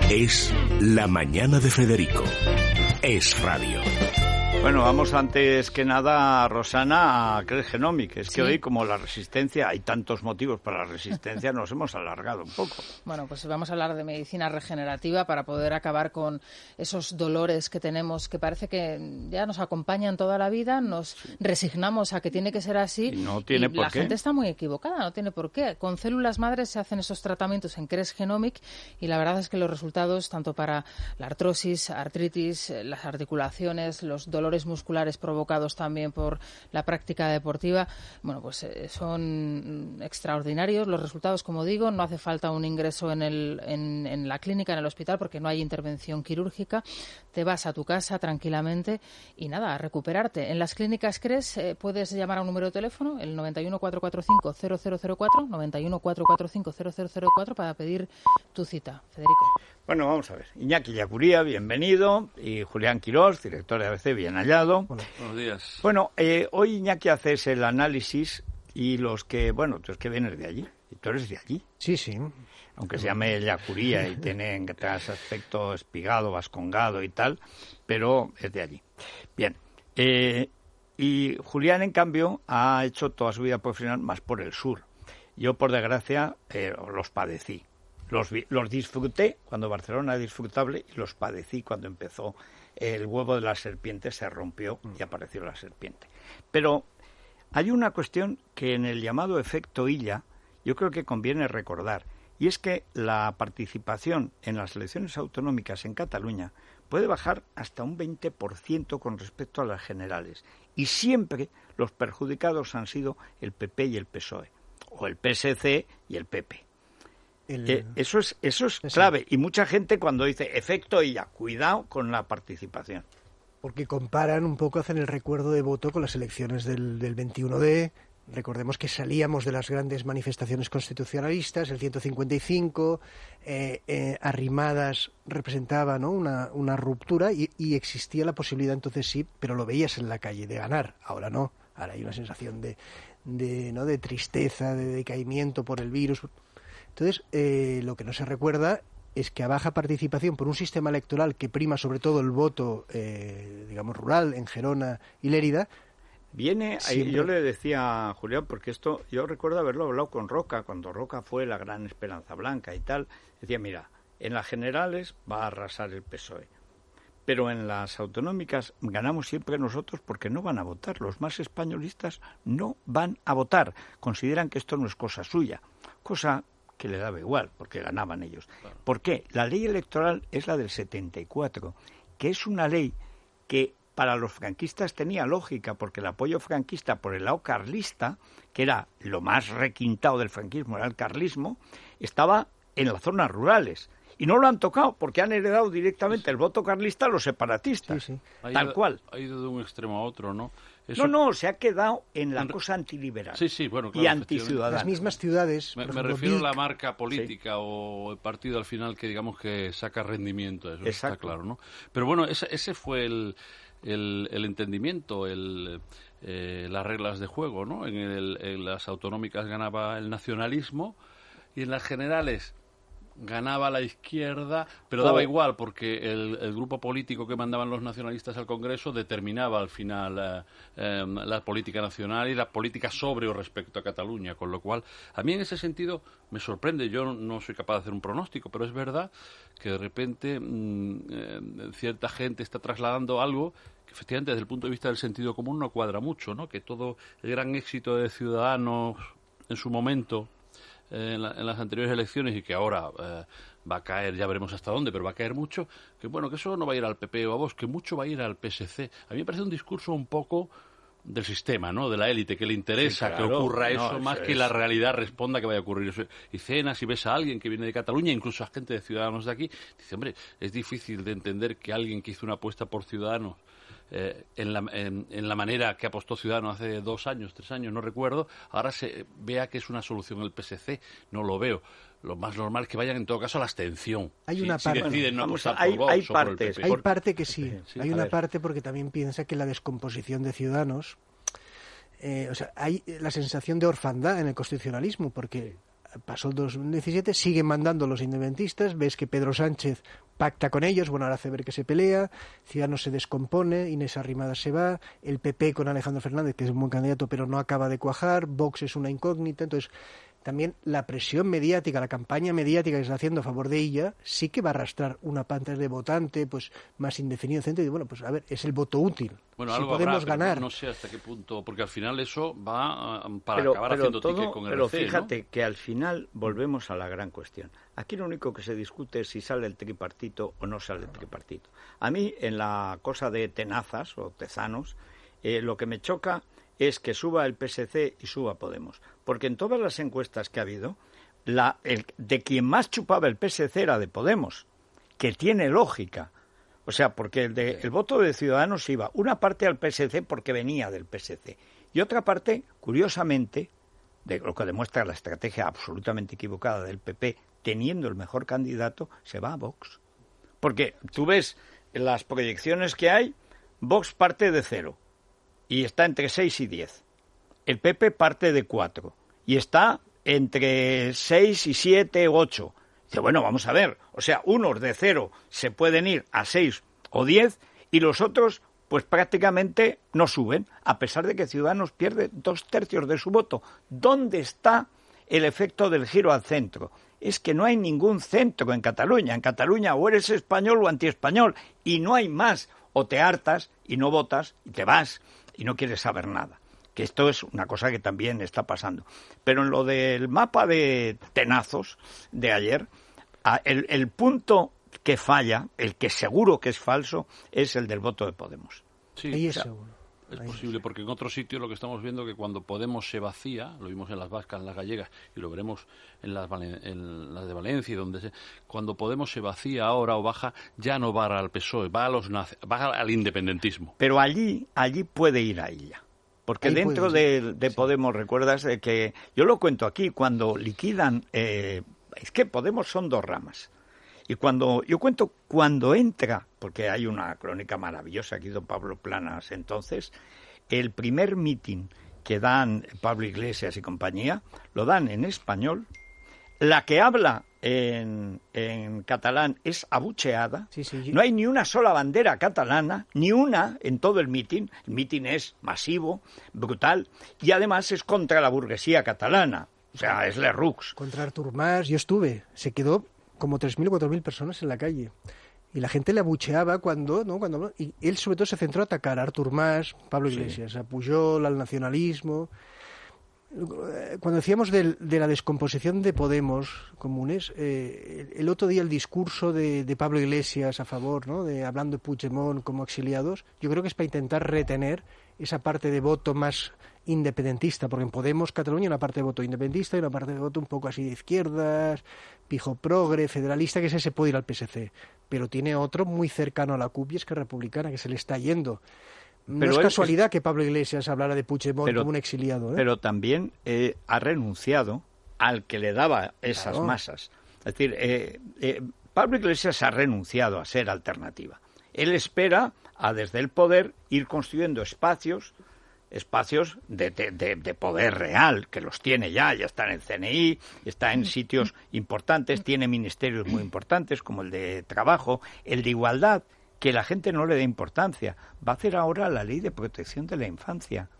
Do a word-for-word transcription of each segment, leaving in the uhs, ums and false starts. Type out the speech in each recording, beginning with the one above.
Es La Mañana de Federico. Es radio. Bueno, vamos antes que nada, Rosana, a Cres Genomic. Es que Sí. hoy, como la resistencia, hay tantos motivos para la resistencia, nos hemos alargado un poco. Bueno, pues vamos a hablar de medicina regenerativa para poder acabar con esos dolores que tenemos, que parece que ya nos acompañan toda la vida, nos resignamos a que tiene que ser así. Y no tiene y por la qué. gente está muy equivocada, no tiene por qué. Con células madres se hacen esos tratamientos en Cres Genomic y la verdad es que los resultados, tanto para la artrosis, artritis, eh, las articulaciones, los dolores musculares provocados también por la práctica deportiva, bueno, pues eh, son extraordinarios los resultados, como digo. No hace falta un ingreso en, el, en, en la clínica, en el hospital, porque no hay intervención quirúrgica. Te vas a tu casa tranquilamente y nada, a recuperarte. En las clínicas Cres eh, puedes llamar a un número de teléfono, el noventa y uno, cuatrocientos cuarenta y cinco, cero cero cero cuatro, noventa y uno, cuatrocientos cuarenta y cinco, cero cero cero cuatro, para pedir tu cita. Federico. Bueno, vamos a ver. Iñaki Yacuría, bienvenido. Y Julián Quirós, director de A B C, bien hallado. Hola. Buenos días. Bueno, eh, hoy Iñaki haces el análisis y los que, bueno, tú es que vienes de allí. Y tú eres de allí. Sí, sí. Aunque se llame Yacuría y tiene ese aspecto espigado, vascongado y tal, pero es de allí. Bien. Eh, y Julián, en cambio, ha hecho toda su vida profesional más por el sur. Yo, por desgracia, eh, los padecí. Los, vi, los disfruté cuando Barcelona era disfrutable y los padecí cuando empezó el huevo de la serpiente, se rompió y apareció la serpiente. Pero hay una cuestión que en el llamado efecto Illa yo creo que conviene recordar, y es que la participación en las elecciones autonómicas en Cataluña puede bajar hasta un veinte por ciento con respecto a las generales, y siempre los perjudicados han sido el P P y el P S O E, o el P S C y el P P. El... Eh, eso es eso es clave, y mucha gente cuando dice efecto Illa, cuidado con la participación. Porque comparan un poco, hacen el recuerdo de voto con las elecciones del, del veintiuno de... Recordemos que salíamos de las grandes manifestaciones constitucionalistas, el ciento cincuenta y cinco, eh, eh, Arrimadas representaba, ¿no?, una, una ruptura y, y existía la posibilidad entonces sí, pero lo veías en la calle, de ganar. Ahora no, ahora hay una sensación de, de, ¿no?, de tristeza, de decaimiento por el virus. Entonces, eh, lo que no se recuerda es que a baja participación por un sistema electoral que prima sobre todo el voto, eh, digamos, rural en Gerona y Lérida, Viene, ahí, yo le decía a Julián, porque esto, yo recuerdo haberlo hablado con Roca, cuando Roca fue la gran Esperanza Blanca y tal, decía, mira, en las generales va a arrasar el P S O E, pero en las autonómicas ganamos siempre nosotros porque no van a votar, los más españolistas no van a votar, consideran que esto no es cosa suya, cosa que le daba igual, porque ganaban ellos. ¿Por qué? La ley electoral es la del setenta y cuatro, que es una ley que para los franquistas tenía lógica, porque el apoyo franquista por el lado carlista, que era lo más requintado del franquismo, era el carlismo, estaba en las zonas rurales. Y no lo han tocado, porque han heredado directamente el voto carlista a los separatistas, sí, sí. tal ido, cual. Ha ido de un extremo a otro, ¿no? Eso... No, no, se ha quedado en la en... cosa antiliberal sí, sí, bueno, claro, y anticiudadana. Las mismas ciudades... Me, ejemplo, me refiero Vic... a la marca política sí. o el partido al final que digamos que saca rendimiento, eso Exacto. está claro, ¿no? Pero bueno, ese, ese fue el... El, el entendimiento, el, eh, las reglas de juego, ¿no? En, el, en las autonómicas ganaba el nacionalismo y en las generales ganaba la izquierda, pero daba oh. igual porque el, el grupo político que mandaban los nacionalistas al Congreso determinaba al final eh, eh, la política nacional y la política sobre o respecto a Cataluña, con lo cual a mí en ese sentido me sorprende, yo no soy capaz de hacer un pronóstico, pero es verdad que de repente mmm, eh, cierta gente está trasladando algo que efectivamente desde el punto de vista del sentido común no cuadra mucho, ¿no? Que todo el gran éxito de Ciudadanos en su momento En, la, en las anteriores elecciones y que ahora eh, va a caer, ya veremos hasta dónde, pero va a caer mucho, que bueno, que eso no va a ir al P P o a Vox, que mucho va a ir al P S C. A mí me parece un discurso un poco del sistema, ¿no? De la élite, que le interesa sí, claro, que ocurra eso, no, más eso que es... la realidad responda que vaya a ocurrir eso. Y cenas y ves a alguien que viene de Cataluña, incluso a gente de Ciudadanos de aquí, dice, hombre, es difícil de entender que alguien que hizo una apuesta por Ciudadanos Eh, en, la, en, en la manera que apostó Ciudadanos hace dos años, tres años, no recuerdo, ahora se vea que es una solución el P S C, no lo veo. Lo más normal es que vayan en todo caso a la abstención. Hay una si, parte, si deciden no vamos, apostar hay, por Vox hay o partes, por el P P. Hay parte que sí, sí hay una ver. parte porque también piensa que la descomposición de Ciudadanos, eh, o sea, hay la sensación de orfandad en el constitucionalismo, porque pasó el dos mil diecisiete, siguen mandando los independentistas, ves que Pedro Sánchez pacta con ellos, bueno, ahora hace ver que se pelea, Ciudadanos se descompone, Inés Arrimadas se va, el P P con Alejandro Fernández, que es un buen candidato, pero no acaba de cuajar, Vox es una incógnita, entonces también la presión mediática, la campaña mediática que se está haciendo a favor de ella, sí que va a arrastrar una pantalla de votante pues más indefinido, centro, y bueno, pues a ver, es el voto útil. Bueno, si algo podemos habrá, ganar. No sé hasta qué punto, porque al final eso va uh, para pero, acabar pero haciendo todo, ticket con el Pero R C, fíjate ¿no? que al final volvemos a la gran cuestión. Aquí lo único que se discute es si sale el tripartito o no sale el tripartito. A mí, en la cosa de tenazas o tezanos, eh, lo que me choca es que suba el P S C y suba Podemos. Porque en todas las encuestas que ha habido, la, el, de quien más chupaba el P S C era de Podemos, que tiene lógica. O sea, porque el, de, el voto de Ciudadanos iba una parte al P S C porque venía del P S C y otra parte, curiosamente, de lo que demuestra la estrategia absolutamente equivocada del P P, teniendo el mejor candidato, se va a Vox. Porque tú ves las proyecciones que hay, Vox parte de cero y está entre seis y diez. El P P parte de cuatro y está entre seis y siete, ocho. Dice, bueno, vamos a ver, o sea, unos de cero se pueden ir a seis o diez y los otros pues prácticamente no suben, a pesar de que Ciudadanos pierde dos tercios de su voto. ¿Dónde está el efecto del giro al centro? Es que no hay ningún centro en Cataluña. En Cataluña o eres español o antiespañol y no hay más. O te hartas y no votas y te vas y no quieres saber nada. Que esto es una cosa que también está pasando. Pero en lo del mapa de tenazos de ayer, el, el punto que falla, el que seguro que es falso, es el del voto de Podemos. Sí, Ahí es o sea, seguro. es posible, porque en otros sitios lo que estamos viendo es que cuando Podemos se vacía, lo vimos en las vascas, en las gallegas, y lo veremos en las, en las de Valencia, y donde se, cuando Podemos se vacía ahora o baja, ya no va al P S O E, va, a los, va al independentismo. Pero allí, allí puede ir a ella. Porque ahí dentro puede, de, de sí. Podemos, recuerdas de que, yo lo cuento aquí, cuando liquidan, eh, es que Podemos son dos ramas. Y cuando, yo cuento, cuando entra, porque hay una crónica maravillosa que hizo Pablo Planas entonces, el primer mitin que dan Pablo Iglesias y compañía, lo dan en español, la que habla en, en catalán es abucheada, sí, sí, sí. No hay ni una sola bandera catalana, ni una en todo el mitin, el mitin es masivo, brutal, y además es contra la burguesía catalana, o sea, es Lerroux. Contra Artur Mas, yo estuve, se quedó como tres mil o cuatro mil personas en la calle. Y la gente le abucheaba cuando, ¿no? cuando y él sobre todo se centró a atacar a Artur Mas, Pablo Iglesias, sí. a Pujol, al nacionalismo. Cuando decíamos de, de la descomposición de Podemos comunes, eh, el otro día el discurso de, de Pablo Iglesias a favor, ¿no? de hablando de Puigdemont como exiliados, yo creo que es para intentar retener esa parte de voto más independentista, porque en Podemos Cataluña hay una parte de voto independentista y una parte de voto un poco así de izquierdas, pijo progre, federalista, que ese se puede ir al P S C, pero tiene otro muy cercano a la C U P y es que es republicana, que se le está yendo. No pero es casualidad es... que Pablo Iglesias hablara de Puigdemont pero, como un exiliado. ¿eh? Pero también eh, ha renunciado al que le daba esas claro. masas. Es decir, eh, eh, Pablo Iglesias ha renunciado a ser alternativa. Él espera a desde el poder ir construyendo espacios, espacios de, de, de, de poder real, que los tiene ya, ya está en el C N I, está en sitios importantes, tiene ministerios muy importantes como el de trabajo, el de igualdad, que la gente no le da importancia. Va a hacer ahora la ley de protección de la infancia.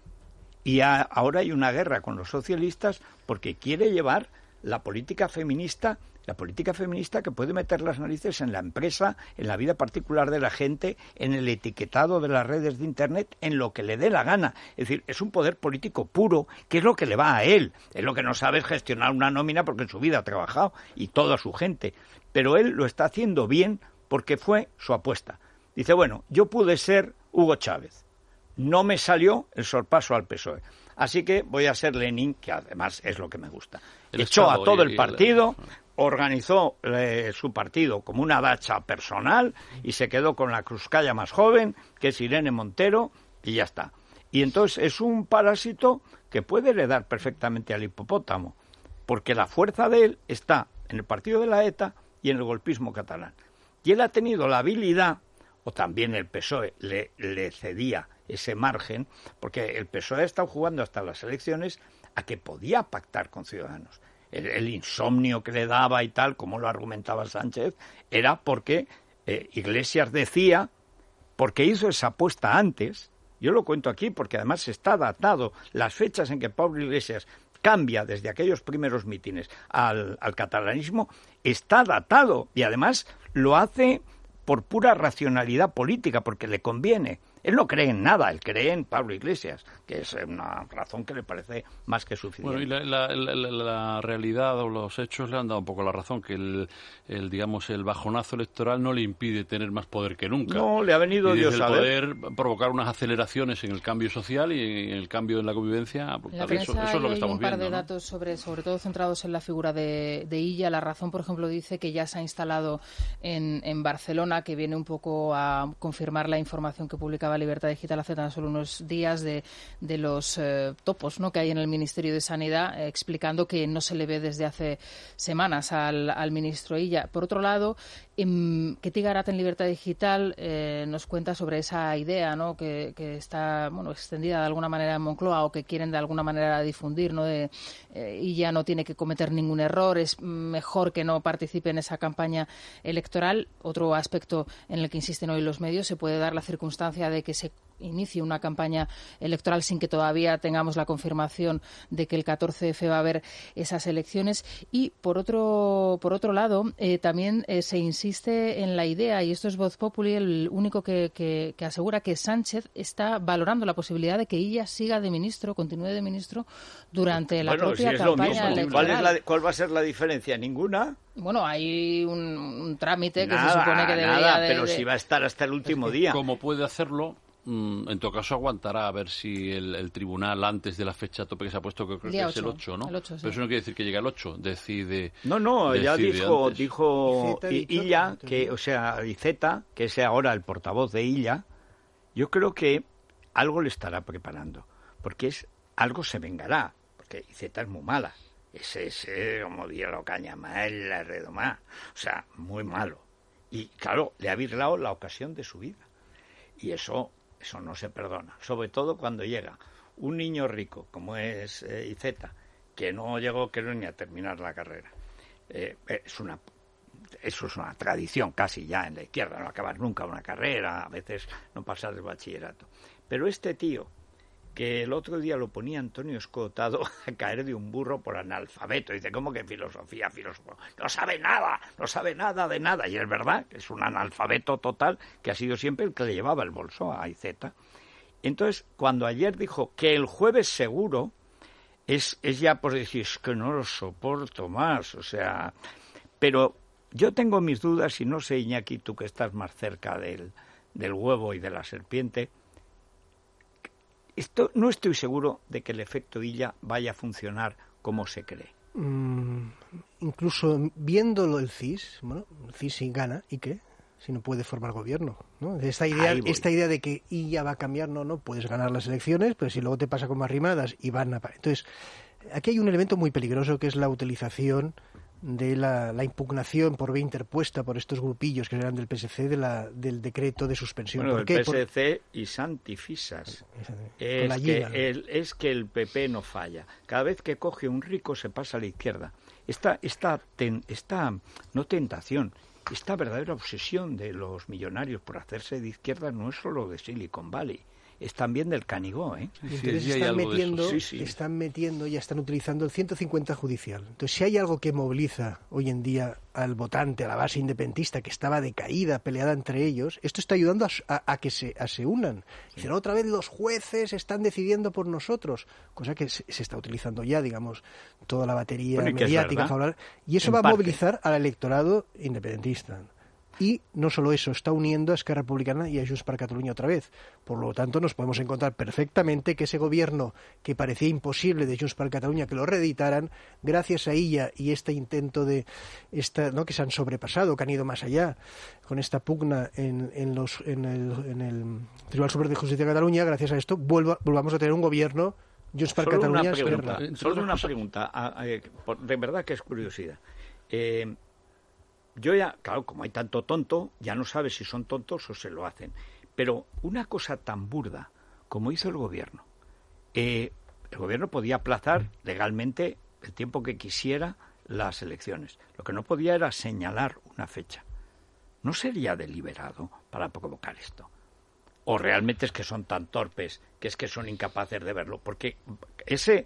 Y a, ahora hay una guerra con los socialistas porque quiere llevar la política feminista, la política feminista que puede meter las narices en la empresa, en la vida particular de la gente, en el etiquetado de las redes de Internet, en lo que le dé la gana. Es decir, es un poder político puro, que es lo que le va a él. Es lo que no sabe es gestionar una nómina porque en su vida ha trabajado y toda su gente. Pero él lo está haciendo bien porque fue su apuesta. Dice, bueno, yo pude ser Hugo Chávez. No me salió el sorpaso al P S O E. Así que voy a ser Lenin, que además es lo que me gusta. El Echó a todo el partido, organizó eh, su partido como una dacha personal y se quedó con la cruzcaya más joven, que es Irene Montero, y ya está. Y entonces es un parásito que puede heredar perfectamente al hipopótamo, porque la fuerza de él está en el partido de la ETA y en el golpismo catalán. Y él ha tenido la habilidad, o también el P S O E le, le cedía ese margen, porque el P S O E ha estado jugando hasta las elecciones a que podía pactar con Ciudadanos. el, el insomnio que le daba y tal, como lo argumentaba Sánchez, era porque eh, Iglesias decía, porque hizo esa apuesta antes, yo lo cuento aquí porque además está datado, las fechas en que Pablo Iglesias cambia desde aquellos primeros mítines al, al catalanismo, está datado y además lo hace por pura racionalidad política, porque le conviene. Él no cree en nada, él cree en Pablo Iglesias, que es una razón que le parece más que suficiente. Bueno, y la, la, la, la, la realidad o los hechos le han dado un poco la razón, que el, el digamos el bajonazo electoral no le impide tener más poder que nunca. No, le ha venido y Dios desde a el ver. poder provocar unas aceleraciones en el cambio social y en el cambio en la convivencia. En la eso, eso es lo que estamos hay un par viendo, de ¿no? datos sobre, sobre todo centrados en la figura de, de Illa. La Razón, por ejemplo, dice que ya se ha instalado en, en Barcelona, que viene un poco a confirmar la información que publicaba Libertad Digital hace tan solo unos días de, de los eh, topos, ¿no?, que hay en el Ministerio de Sanidad, eh, explicando que no se le ve desde hace semanas al, al ministro Illa. Por otro lado, eh, Ketty Garat en Libertad Digital eh, nos cuenta sobre esa idea, ¿no?, que, que está bueno extendida de alguna manera en Moncloa o que quieren de alguna manera difundir, ¿no?, de eh, Illa no tiene que cometer ningún error, es mejor que no participe en esa campaña electoral. Otro aspecto en el que insisten hoy los medios, se puede dar la circunstancia de que se inicie una campaña electoral sin que todavía tengamos la confirmación de que el catorce de febrero va a haber esas elecciones. Y por otro por otro lado, eh, también eh, se insiste en la idea, y esto es Voz Populi, el único que, que, que asegura que Sánchez está valorando la posibilidad de que Illa siga de ministro, continúe de ministro durante la bueno, propia si es campaña lo mismo. electoral. ¿Cuál, es la, ¿Cuál va a ser la diferencia? Ninguna. Bueno, hay un, un trámite que nada, se supone que debería nada, de... pero de... si va a estar hasta el último día. Como puede hacerlo, en todo caso aguantará a ver si el, el tribunal, antes de la fecha tope que se ha puesto, que creo que es el ocho, ¿no? El ocho, sí. Pero eso no quiere decir que llegue al ocho, decide... No, no, ya dijo, antes. dijo Iceta, Illa, dicho, que, o sea, Iceta, que es ahora el portavoz de Illa, yo creo que algo le estará preparando, porque es algo se vengará, porque Iceta es muy mala, ese, ese, como diría lo cañama, el redomá, o sea, muy malo. Y claro, le ha virlado la ocasión de su vida. Y eso... Eso no se perdona, sobre todo cuando llega un niño rico, como es eh, Iceta, que no llegó creo ni a terminar la carrera. Eh, es una, eso es una tradición casi ya en la izquierda, no acabar nunca una carrera, a veces no pasar el bachillerato. Pero este tío, que el otro día lo ponía Antonio Escotado a caer de un burro por analfabeto, dice, ¿cómo que filosofía, filósofo? No sabe nada, no sabe nada de nada, y es verdad que es un analfabeto total, que ha sido siempre el que le llevaba el bolso a Iceta. Entonces, cuando ayer dijo que el jueves seguro, es, es ya por decir, es que no lo soporto más, o sea, pero yo tengo mis dudas, y no sé, Iñaki, tú que estás más cerca del, del huevo y de la serpiente, Esto, no estoy seguro de que el efecto Illa vaya a funcionar como se cree. Mm, incluso viéndolo el C I S, bueno, el C I S sí gana, ¿y qué? Si no puede formar gobierno, ¿no? Esta idea, esta idea de que Illa va a cambiar, no, no, puedes ganar las elecciones, pero si luego te pasa como Arrimadas y van a... Entonces, aquí hay un elemento muy peligroso que es la utilización de la, la impugnación por vía interpuesta por estos grupillos que eran del P S C de la, del decreto de suspensión. Bueno, ¿Por el qué? P S C por... y Santifisas. Es que el, es que el P P no falla. Cada vez que coge un rico se pasa a la izquierda. Esta, esta, ten, esta no tentación, esta verdadera obsesión de los millonarios por hacerse de izquierda no es solo de Silicon Valley. Es también del Canigó, ¿eh? Sí, entonces sí, están metiendo, sí, sí. están metiendo, ya están utilizando el ciento cincuenta judicial. Entonces, si hay algo que moviliza hoy en día al votante, a la base independentista, que estaba decaída, peleada entre ellos, esto está ayudando a, a, a que se, a se unan. Sí. Dicen, otra vez los jueces están decidiendo por nosotros, cosa que se, se está utilizando ya, digamos, toda la batería bueno, mediática. Es hablar, y eso en va parte. a movilizar al electorado independentista. Y no solo eso, está uniendo a Esquerra Republicana y a Junts per Catalunya otra vez. Por lo tanto, nos podemos encontrar perfectamente que ese gobierno que parecía imposible de Junts per Catalunya que lo reeditaran, gracias a ella y este intento de esta, ¿no?, que se han sobrepasado, que han ido más allá con esta pugna en, en, los, en, el, en el Tribunal Superior de Justicia de Cataluña, gracias a esto vuelva, volvamos a tener un gobierno Junts per Catalunya. Solo una pregunta, solo una pregunta a, a, a, de verdad que es curiosidad. Eh, Yo ya, claro, como hay tanto tonto, ya no sabes si son tontos o se lo hacen. Pero una cosa tan burda como hizo el gobierno, eh, el gobierno podía aplazar legalmente el tiempo que quisiera las elecciones. Lo que no podía era señalar una fecha. ¿No sería deliberado para provocar esto? ¿O realmente es que son tan torpes que es que son incapaces de verlo? Porque ese,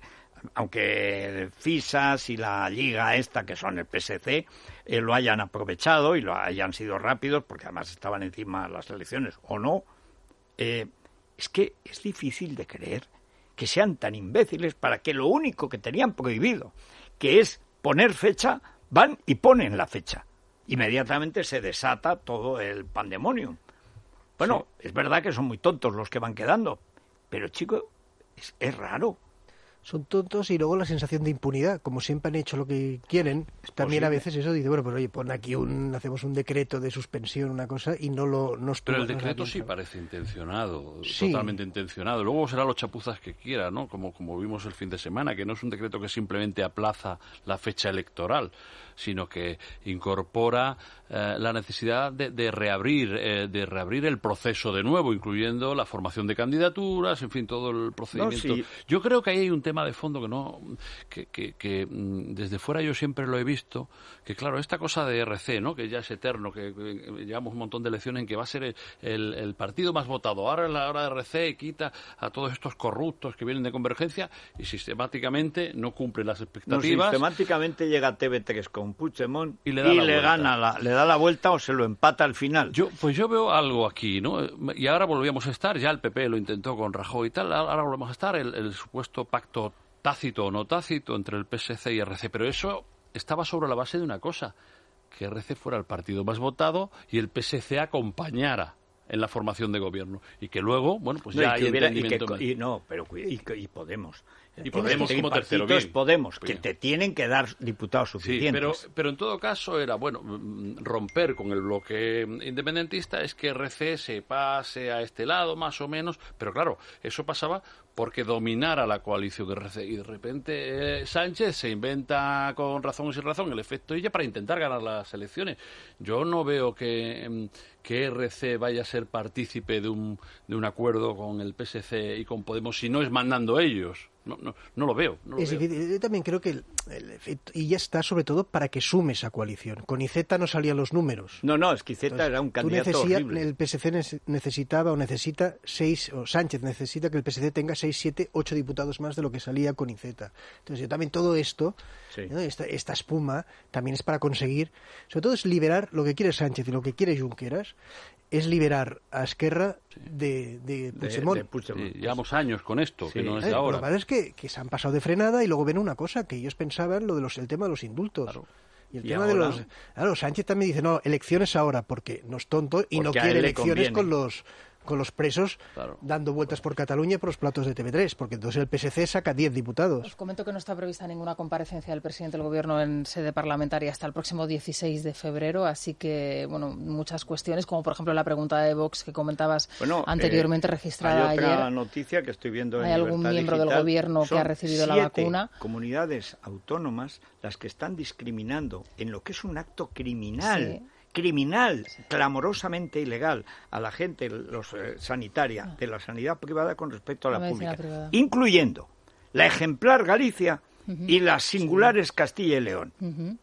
aunque FISAS y la Liga esta, que son el P S C, eh, lo hayan aprovechado y lo hayan sido rápidos, porque además estaban encima las elecciones, o no, eh, es que es difícil de creer que sean tan imbéciles para que lo único que tenían prohibido, que es poner fecha, van y ponen la fecha. Inmediatamente se desata todo el pandemonium. Bueno, sí. Es verdad que son muy tontos los que van quedando, pero chico, es, es raro. Son tontos y luego la sensación de impunidad, como siempre han hecho lo que quieren, es también posible. A veces eso dice, bueno, pues oye, pon aquí un, hacemos un decreto de suspensión, una cosa, y no lo... No Pero el decreto sí parece intencionado, sí. Totalmente intencionado. Luego será los chapuzas que quiera, ¿no? Como, como vimos el fin de semana, que no es un decreto que simplemente aplaza la fecha electoral, sino que incorpora eh, la necesidad de, de reabrir eh, de reabrir el proceso de nuevo, incluyendo la formación de candidaturas, en fin, todo el procedimiento. No, sí. Yo creo que ahí hay un tema de fondo que no que, que, que desde fuera yo siempre lo he visto, que claro, esta cosa de R C, ¿no? Que ya es eterno, que, que llevamos un montón de elecciones en que va a ser el, el, el partido más votado. Ahora en la hora de R C quita a todos estos corruptos que vienen de Convergencia y sistemáticamente no cumple las expectativas. No, sistemáticamente llega a T V tres con Puigdemont y le, da y la le gana la, le da la vuelta o se lo empata al final. Yo pues yo veo algo aquí, ¿no? Y ahora volvíamos a estar, ya el P P lo intentó con Rajoy y tal, ahora volvemos a estar el, el supuesto pacto tácito o no tácito entre el P S C y R C, pero eso estaba sobre la base de una cosa, que R C fuera el partido más votado y el P S C acompañara en la formación de gobierno y que luego, bueno, pues ya no, hay hubiera, entendimiento. Y que, y no, pero y, y Podemos. Y Podemos como tercero bien. Podemos, que te tienen que dar diputados suficientes. Sí, pero, pero en todo caso era, bueno, romper con el bloque independentista es que R C se pase a este lado, más o menos, pero claro, eso pasaba porque dominara la coalición de R C y de repente eh, Sánchez se inventa con razón y sin razón el efecto Illa para intentar ganar las elecciones. Yo no veo que, que R C vaya a ser partícipe de un, de un acuerdo con el P S C y con Podemos si no es mandando ellos. No, no, no lo veo. No lo es veo. Difícil. Yo también creo que el, el efecto Illa está sobre todo para que sume esa coalición. Con Iceta no salían los números. No, no, es que Iceta Entonces, era un candidato necesita, horrible. El P S C necesitaba o necesita seis, o Sánchez necesita que el P S C tenga seis, siete, ocho diputados más de lo que salía con Iceta. Entonces yo también todo esto, sí. ¿no? esta, esta espuma, también es para conseguir, sobre todo es liberar lo que quiere Sánchez y lo que quiere Junqueras, es liberar a Esquerra de, de Puigdemont. De, de Puigdemont. Sí, llevamos años con esto, sí. que no es de eh, ahora. Lo malo es que, que se han pasado de frenada y luego ven una cosa, que ellos pensaban lo de los, el tema de los indultos. Claro. Y el ¿Y tema ahora? de los... Claro, Sánchez también dice, no, elecciones ahora, porque no es tonto y porque no quiere elecciones con los... con los presos claro. dando vueltas por Cataluña por los platos de T V tres, porque entonces el P S C saca diez diputados. Os comento que no está prevista ninguna comparecencia del presidente del Gobierno en sede parlamentaria hasta el próximo dieciséis de febrero, así que, bueno, muchas cuestiones, como por ejemplo la pregunta de Vox que comentabas bueno, anteriormente, eh, registrada ayer. Hay otra ayer. noticia que estoy viendo en ¿Hay algún Libertad miembro Digital? del Gobierno que ha recibido la vacuna? Comunidades autónomas las que están discriminando en lo que es un acto criminal. Sí. criminal, clamorosamente ilegal a la gente los eh, sanitaria de la sanidad privada con respecto a la, la pública, privada. Incluyendo la ejemplar Galicia uh-huh. y las singulares sí. Castilla y León. Uh-huh.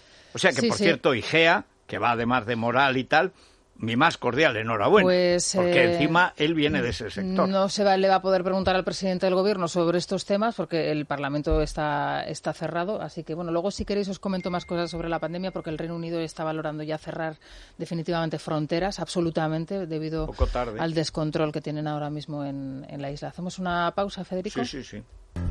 O sea que, sí, por sí. cierto, Igea, que va además de moral y tal, mi más cordial enhorabuena, pues, porque eh, encima él viene de ese sector. No se va, le va a poder preguntar al presidente del Gobierno sobre estos temas porque el Parlamento está, está cerrado, así que bueno, luego si queréis os comento más cosas sobre la pandemia porque el Reino Unido está valorando ya cerrar definitivamente fronteras, absolutamente, debido al descontrol que tienen ahora mismo en, en la isla. ¿Hacemos una pausa, Federico? Sí, sí, sí.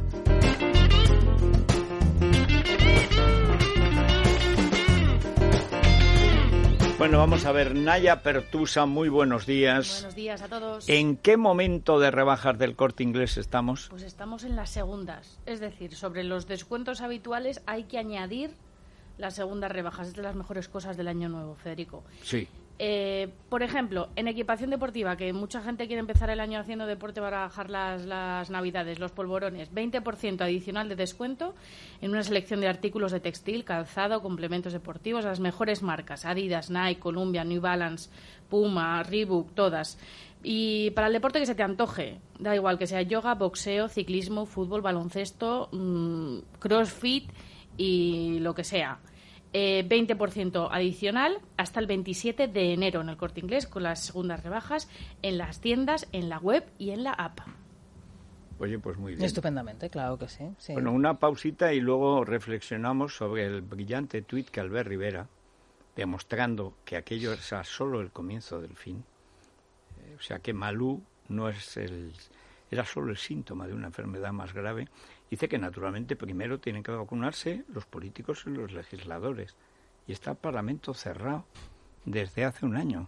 Bueno, vamos a ver, Naya Pertusa, muy buenos días. Buenos días a todos. ¿En qué momento de rebajas del Corte Inglés estamos? Pues estamos en las segundas, es decir, sobre los descuentos habituales hay que añadir las segundas rebajas. Es de las mejores cosas del año nuevo, Federico. Sí. Eh, por ejemplo, en equipación deportiva, que mucha gente quiere empezar el año haciendo deporte para bajar las, las navidades, los polvorones, veinte por ciento adicional de descuento en una selección de artículos de textil, calzado, complementos deportivos, las mejores marcas, Adidas, Nike, Columbia, New Balance, Puma, Reebok, todas. Y para el deporte que se te antoje, da igual que sea yoga, boxeo, ciclismo, fútbol, baloncesto, mmm, crossfit y lo que sea. Eh, veinte por ciento adicional hasta el veintisiete de enero en el Corte Inglés, con las segundas rebajas en las tiendas, en la web y en la app. Oye, pues muy bien. Estupendamente, claro que sí, sí. Bueno, una pausita y luego reflexionamos sobre el brillante tuit que Albert Rivera, demostrando que aquello era solo el comienzo del fin. Eh, o sea, que Malú no es el, era solo el síntoma de una enfermedad más grave. Dice que naturalmente primero tienen que vacunarse los políticos y los legisladores. Y está el Parlamento cerrado desde hace un año.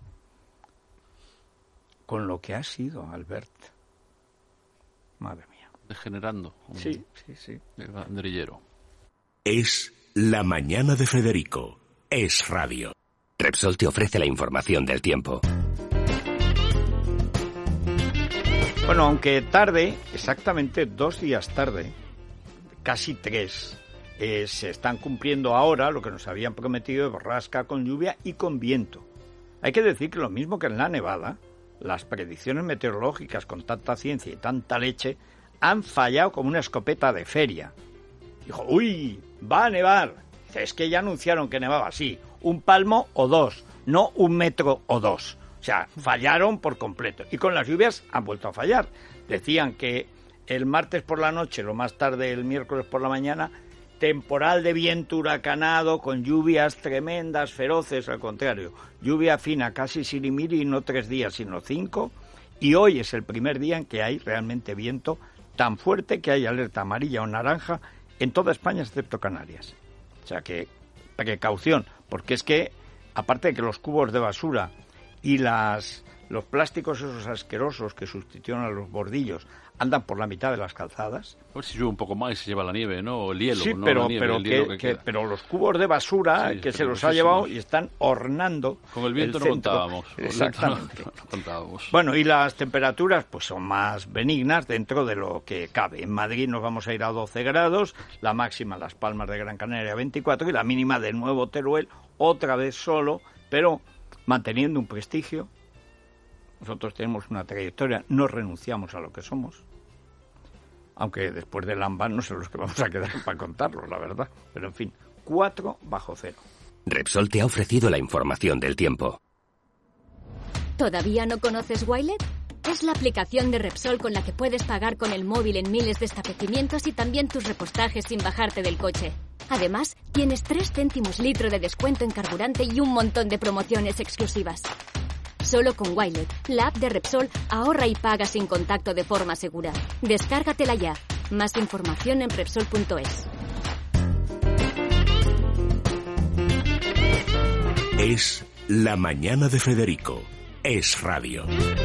Con lo que ha sido, Albert. Madre mía. Degenerando. Sí, sí, sí. El banderillero. Es La Mañana de Federico. Es radio. Repsol te ofrece la información del tiempo. Bueno, aunque tarde, exactamente dos días tarde, casi tres, eh, se están cumpliendo ahora lo que nos habían prometido de borrasca con lluvia y con viento. Hay que decir que lo mismo que en la nevada, las predicciones meteorológicas con tanta ciencia y tanta leche han fallado como una escopeta de feria. Dijo, uy, va a nevar. Dice, es que ya anunciaron que nevaba, sí, un palmo o dos, no un metro o dos. O sea, fallaron por completo. Y con las lluvias han vuelto a fallar. Decían que el martes por la noche, lo más tarde el miércoles por la mañana, temporal de viento huracanado con lluvias tremendas, feroces, al contrario. Lluvia fina, casi sirimiri, no tres días, sino cinco. Y hoy es el primer día en que hay realmente viento tan fuerte que hay alerta amarilla o naranja en toda España, excepto Canarias. O sea que, precaución, porque es que, aparte de que los cubos de basura y las los plásticos esos asquerosos que sustituyen a los bordillos andan por la mitad de las calzadas. A ver si llueve un poco más y se lleva la nieve, ¿no? O el hielo. Sí, no pero, la nieve, pero, el hielo que, que que, pero los cubos de basura sí, que se los ha llevado y están ornando. Con el viento el no centro. contábamos. Exactamente. No, no contábamos. Bueno, y las temperaturas pues son más benignas dentro de lo que cabe. En Madrid nos vamos a ir a doce grados, la máxima en Las Palmas de Gran Canaria veinticuatro y la mínima de nuevo Teruel otra vez solo, pero manteniendo un prestigio. Nosotros tenemos una trayectoria, no renunciamos a lo que somos, aunque después del AMBA no sé los que vamos a quedar para contarlos, la verdad. Pero en fin, cuatro bajo cero. Repsol te ha ofrecido la información del tiempo. ¿Todavía no conoces Wilet? Es la aplicación de Repsol con la que puedes pagar con el móvil en miles de establecimientos y también tus repostajes sin bajarte del coche. Además, tienes tres céntimos litro de descuento en carburante y un montón de promociones exclusivas. Solo con Wilet, la app de Repsol, ahorra y paga sin contacto de forma segura. Descárgatela ya. Más información en Repsol punto es. Es La Mañana de Federico. Es radio.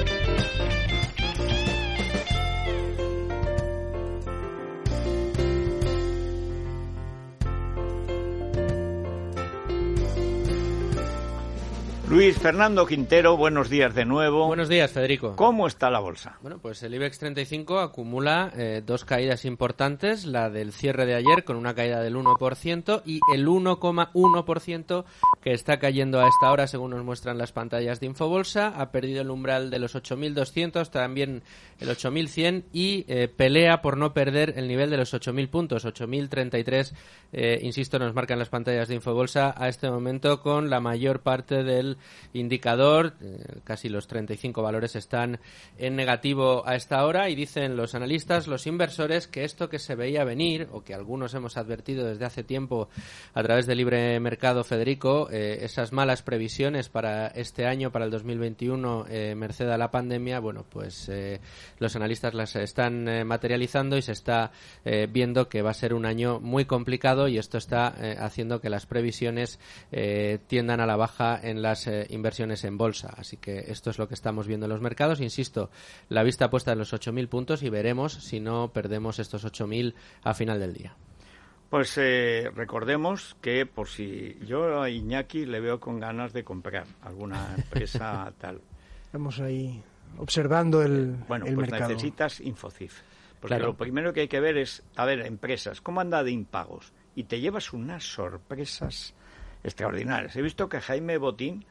Luis Fernando Quintero, buenos días de nuevo. Buenos días, Federico. ¿Cómo está la bolsa? Bueno, pues el IBEX treinta y cinco acumula eh, dos caídas importantes, la del cierre de ayer con una caída del uno por ciento y el uno coma uno por ciento que está cayendo a esta hora, según nos muestran las pantallas de Infobolsa. Ha perdido el umbral de los ocho mil doscientos, también el ocho mil cien y eh, pelea por no perder el nivel de los ocho mil puntos, ocho mil treinta y tres, eh, insisto, nos marcan las pantallas de Infobolsa a este momento, con la mayor parte del indicador, eh, casi los treinta y cinco valores están en negativo a esta hora, y dicen los analistas, los inversores, que esto que se veía venir, o que algunos hemos advertido desde hace tiempo a través del libre mercado, Federico, eh, esas malas previsiones para este año, para el dos mil veintiuno, eh, merced a la pandemia, bueno, pues eh, los analistas las están eh, materializando y se está eh, viendo que va a ser un año muy complicado, y esto está eh, haciendo que las previsiones eh, tiendan a la baja en las eh, inversiones en bolsa. Así que esto es lo que estamos viendo en los mercados. Insisto, la vista puesta en los ocho mil puntos, y veremos si no perdemos estos ocho mil a final del día. Pues eh, recordemos que, por si yo a Iñaki le veo con ganas de comprar alguna empresa tal. Estamos ahí observando el, bueno, el pues mercado. Necesitas Infocif. Porque Claro. lo primero que hay que ver es, a ver, empresas, ¿cómo anda de impagos? Y te llevas unas sorpresas extraordinarias. He visto que Jaime Botín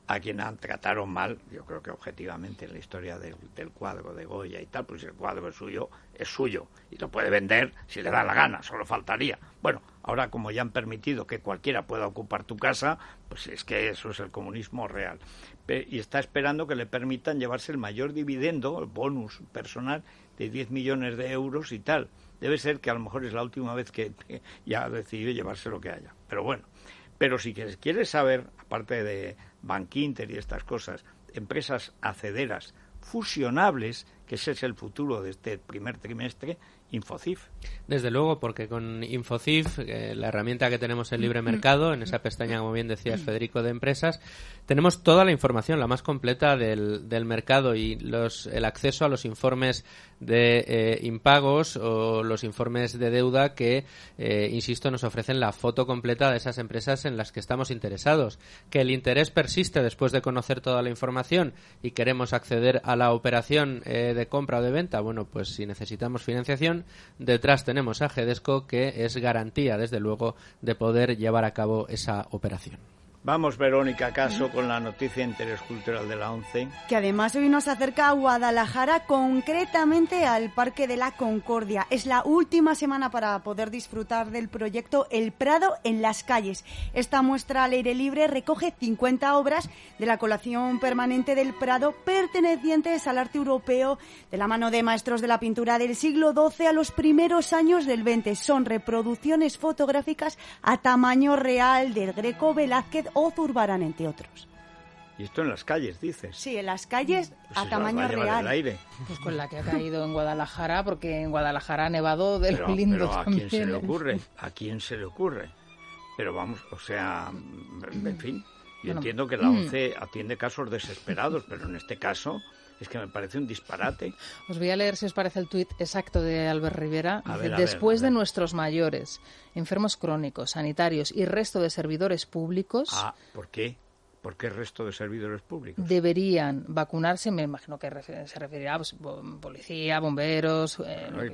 a quien han trataron mal, yo creo que objetivamente en la historia del, del cuadro de Goya y tal, pues el cuadro es suyo, es suyo, y lo puede vender si le da la gana, solo faltaría. Bueno, ahora como ya han permitido que cualquiera pueda ocupar tu casa, pues es que eso es el comunismo real. Y está esperando que le permitan llevarse el mayor dividendo, el bonus personal, de diez millones de euros y tal. Debe ser que a lo mejor es la última vez que ya ha decidido llevarse lo que haya. Pero bueno, pero si quieres saber, aparte de Bankinter y estas cosas, empresas hacederas, fusionables, que ese es el futuro de este primer trimestre, Infocif. Desde luego, porque con Infocif, eh, la herramienta que tenemos en libre mercado, en esa pestaña, como bien decías, Federico, de empresas, tenemos toda la información, la más completa del, del mercado, y los, el acceso a los informes de eh, impagos o los informes de deuda que, eh, insisto, nos ofrecen la foto completa de esas empresas en las que estamos interesados. Que el interés persiste después de conocer toda la información y queremos acceder a la operación eh, de compra o de venta, bueno, pues si necesitamos financiación, detrás tenemos a Gedesco, que es garantía, desde luego, de poder llevar a cabo esa operación. Vamos, Verónica Caso, con la noticia de interés cultural de la ONCE. Que además hoy nos acerca a Guadalajara, concretamente al Parque de la Concordia. Es la última semana para poder disfrutar del proyecto El Prado en las calles. Esta muestra al aire libre recoge cincuenta obras de la colección permanente del Prado pertenecientes al arte europeo, de la mano de maestros de la pintura del siglo doce a los primeros años del veinte. Son reproducciones fotográficas a tamaño real del Greco, Velázquez o Zurbarán, entre otros. ¿Y esto en las calles, dices? Sí, en las calles, pues a tamaño real. Aire. Pues con la que ha caído en Guadalajara, porque en Guadalajara ha nevado de lo lindo pero ¿a también. quién se le ocurre? ¿A quién se le ocurre? Pero vamos, o sea, en fin, yo bueno, entiendo que la ONCE atiende casos desesperados, pero en este caso es que me parece un disparate. Os voy a leer, si os parece, el tuit exacto de Albert Rivera. A Dice, ver, a después ver, a ver. de nuestros mayores, enfermos crónicos, sanitarios y resto de servidores públicos... Ah, ¿por qué? ¿Por qué el resto de servidores públicos? Deberían vacunarse, me imagino que se referirá a pues, policía, bomberos... Eh, Ay,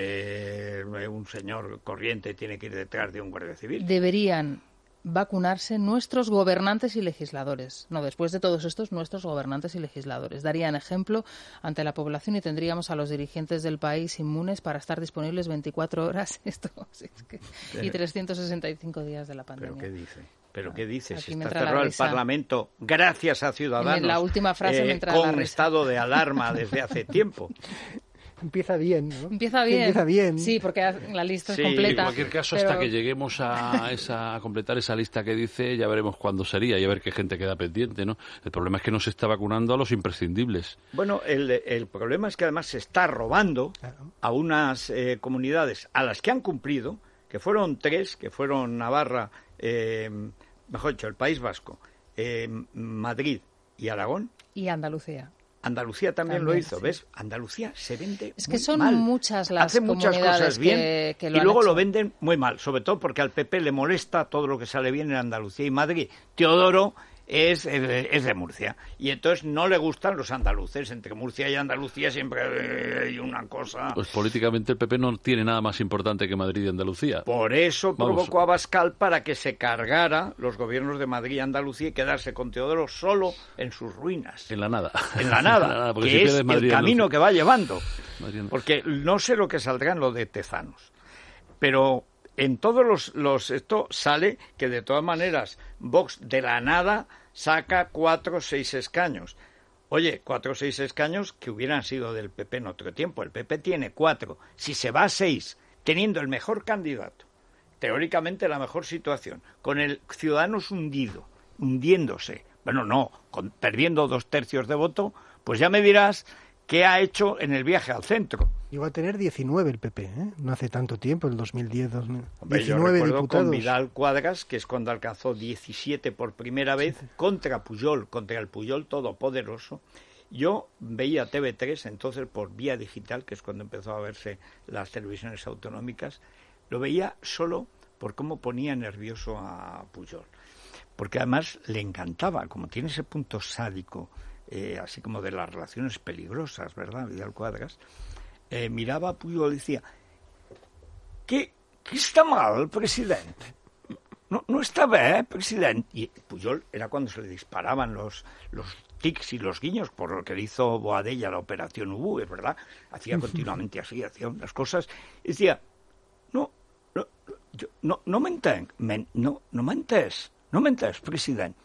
porque un señor corriente tiene que ir detrás de un guardia civil. Deberían vacunarse nuestros gobernantes y legisladores. No, después de todos estos, nuestros gobernantes y legisladores. Darían ejemplo ante la población y tendríamos a los dirigentes del país inmunes para estar disponibles veinticuatro horas esto, sí, es que, y trescientos sesenta y cinco días de la pandemia. ¿Pero qué dice? ¿Pero qué dice? Aquí Si me está entra la cerrado el risa. Parlamento, gracias a Ciudadanos, En la última frase eh, me entra la con risa. estado de alarma desde hace tiempo. Empieza bien, ¿no? Empieza bien. Empieza bien. Sí, porque la lista Sí, es completa. En cualquier caso, pero... hasta que lleguemos a, esa, a completar esa lista que dice, ya veremos cuándo sería y a ver qué gente queda pendiente, ¿no? El problema es que no se está vacunando a los imprescindibles. Bueno, el, el problema es que además se está robando Claro. a unas eh, comunidades a las que han cumplido, que fueron tres, que fueron Navarra, eh, mejor dicho, el País Vasco, eh, Madrid y Aragón. Y Andalucía. Andalucía también, También, lo hizo, sí. ¿ves? Andalucía se vende Es muy que son mal. muchas las Hace muchas comunidades cosas bien que, que lo y han luego hecho. lo venden muy mal, sobre todo porque al P P le molesta todo lo que sale bien en Andalucía y Madrid. Teodoro es, es, es de Murcia y entonces no le gustan los andaluces. Entre Murcia y Andalucía siempre hay una cosa... Pues políticamente el P P no tiene nada más importante que Madrid y Andalucía. Por eso Vamos. provocó a Abascal para que se cargara los gobiernos de Madrid y Andalucía y quedarse con Teodoro solo en sus ruinas. En la nada. En la nada, En la nada, porque que si es pierdes Madrid el y camino Andalucía- que va llevando. Madrid y- Porque no sé lo que saldrá en lo de Tezanos, pero en todos los, los esto sale que de todas maneras Vox de la nada saca cuatro o seis escaños. Oye, cuatro o seis escaños que hubieran sido del P P en otro tiempo. El P P tiene cuatro. Si se va a seis, teniendo el mejor candidato, teóricamente la mejor situación, con el Ciudadanos hundido, hundiéndose, bueno, no, con, perdiendo dos tercios de voto, pues ya me dirás qué ha hecho en el viaje al centro. Llegó a tener diecinueve el P P, ¿eh? No hace tanto tiempo, el dos mil diez, dos mil... Hombre, yo diecinueve recuerdo diputados. con Vidal Cuadras, que es cuando alcanzó diecisiete por primera vez, contra Pujol, contra el Pujol todopoderoso. Yo veía T V tres, entonces por vía digital, que es cuando empezó a verse las televisiones autonómicas, lo veía solo por cómo ponía nervioso a Pujol. Porque además le encantaba, como tiene ese punto sádico, eh, así como de las relaciones peligrosas, ¿verdad? Vidal Cuadras, eh, miraba a Pujol y decía, ¿qué, ¿qué está mal, presidente? no, no está bé, president. Y Pujol era cuando se le disparaban los, los tics y los guiños por lo que le hizo Boadella la operación Ubu, es verdad. Hacía continuamente así, hacía unas cosas. Y decía, no, no, yo, no, no m'entenc, men, no, no m'entès, no m'entès, president.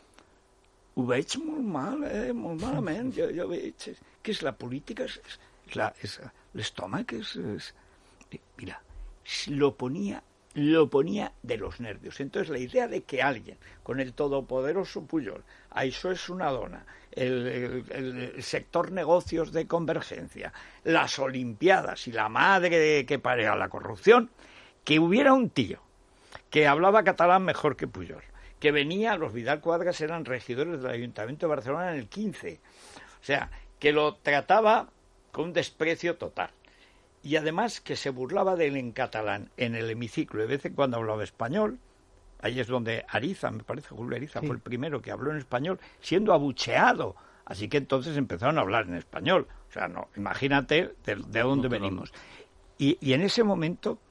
Ho veig molt mal, eh, molt malament. Jo, jo veig que és la política, és, és, la, és l'estómac, és, és... Mira, lo ponía, lo ponía de los nervios. Entonces la idea de que alguien con el todopoderoso Pujol, a eso es una dona, el, el, el sector negocios de Convergencia, las Olimpiadas y la madre de que parea la corrupción, que hubiera un tío que hablaba catalán mejor que Pujol, que venía, los Vidal Quadras eran regidores del Ayuntamiento de Barcelona en el quince, o sea, que lo trataba con un desprecio total. Y además que se burlaba de él en catalán en el hemiciclo, de vez en cuando hablaba español. Ahí es donde Ariza, me parece, Julio Ariza, sí, fue el primero que habló en español, siendo abucheado. Así que entonces empezaron a hablar en español. O sea, no, imagínate de, de dónde no, venimos. No. Y, y en ese momento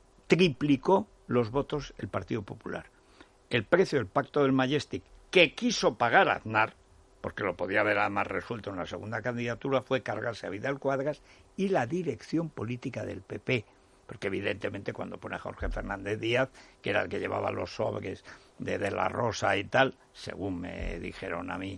triplicó los votos el Partido Popular. El precio del Pacto del Majestic, que quiso pagar Aznar, porque lo podía haber además resuelto en la segunda candidatura, fue cargarse a Vidal Quadras y la dirección política del P P, porque evidentemente cuando pone a Jorge Fernández Díaz, que era el que llevaba los sobres de, de la Rosa y tal, según me dijeron a mí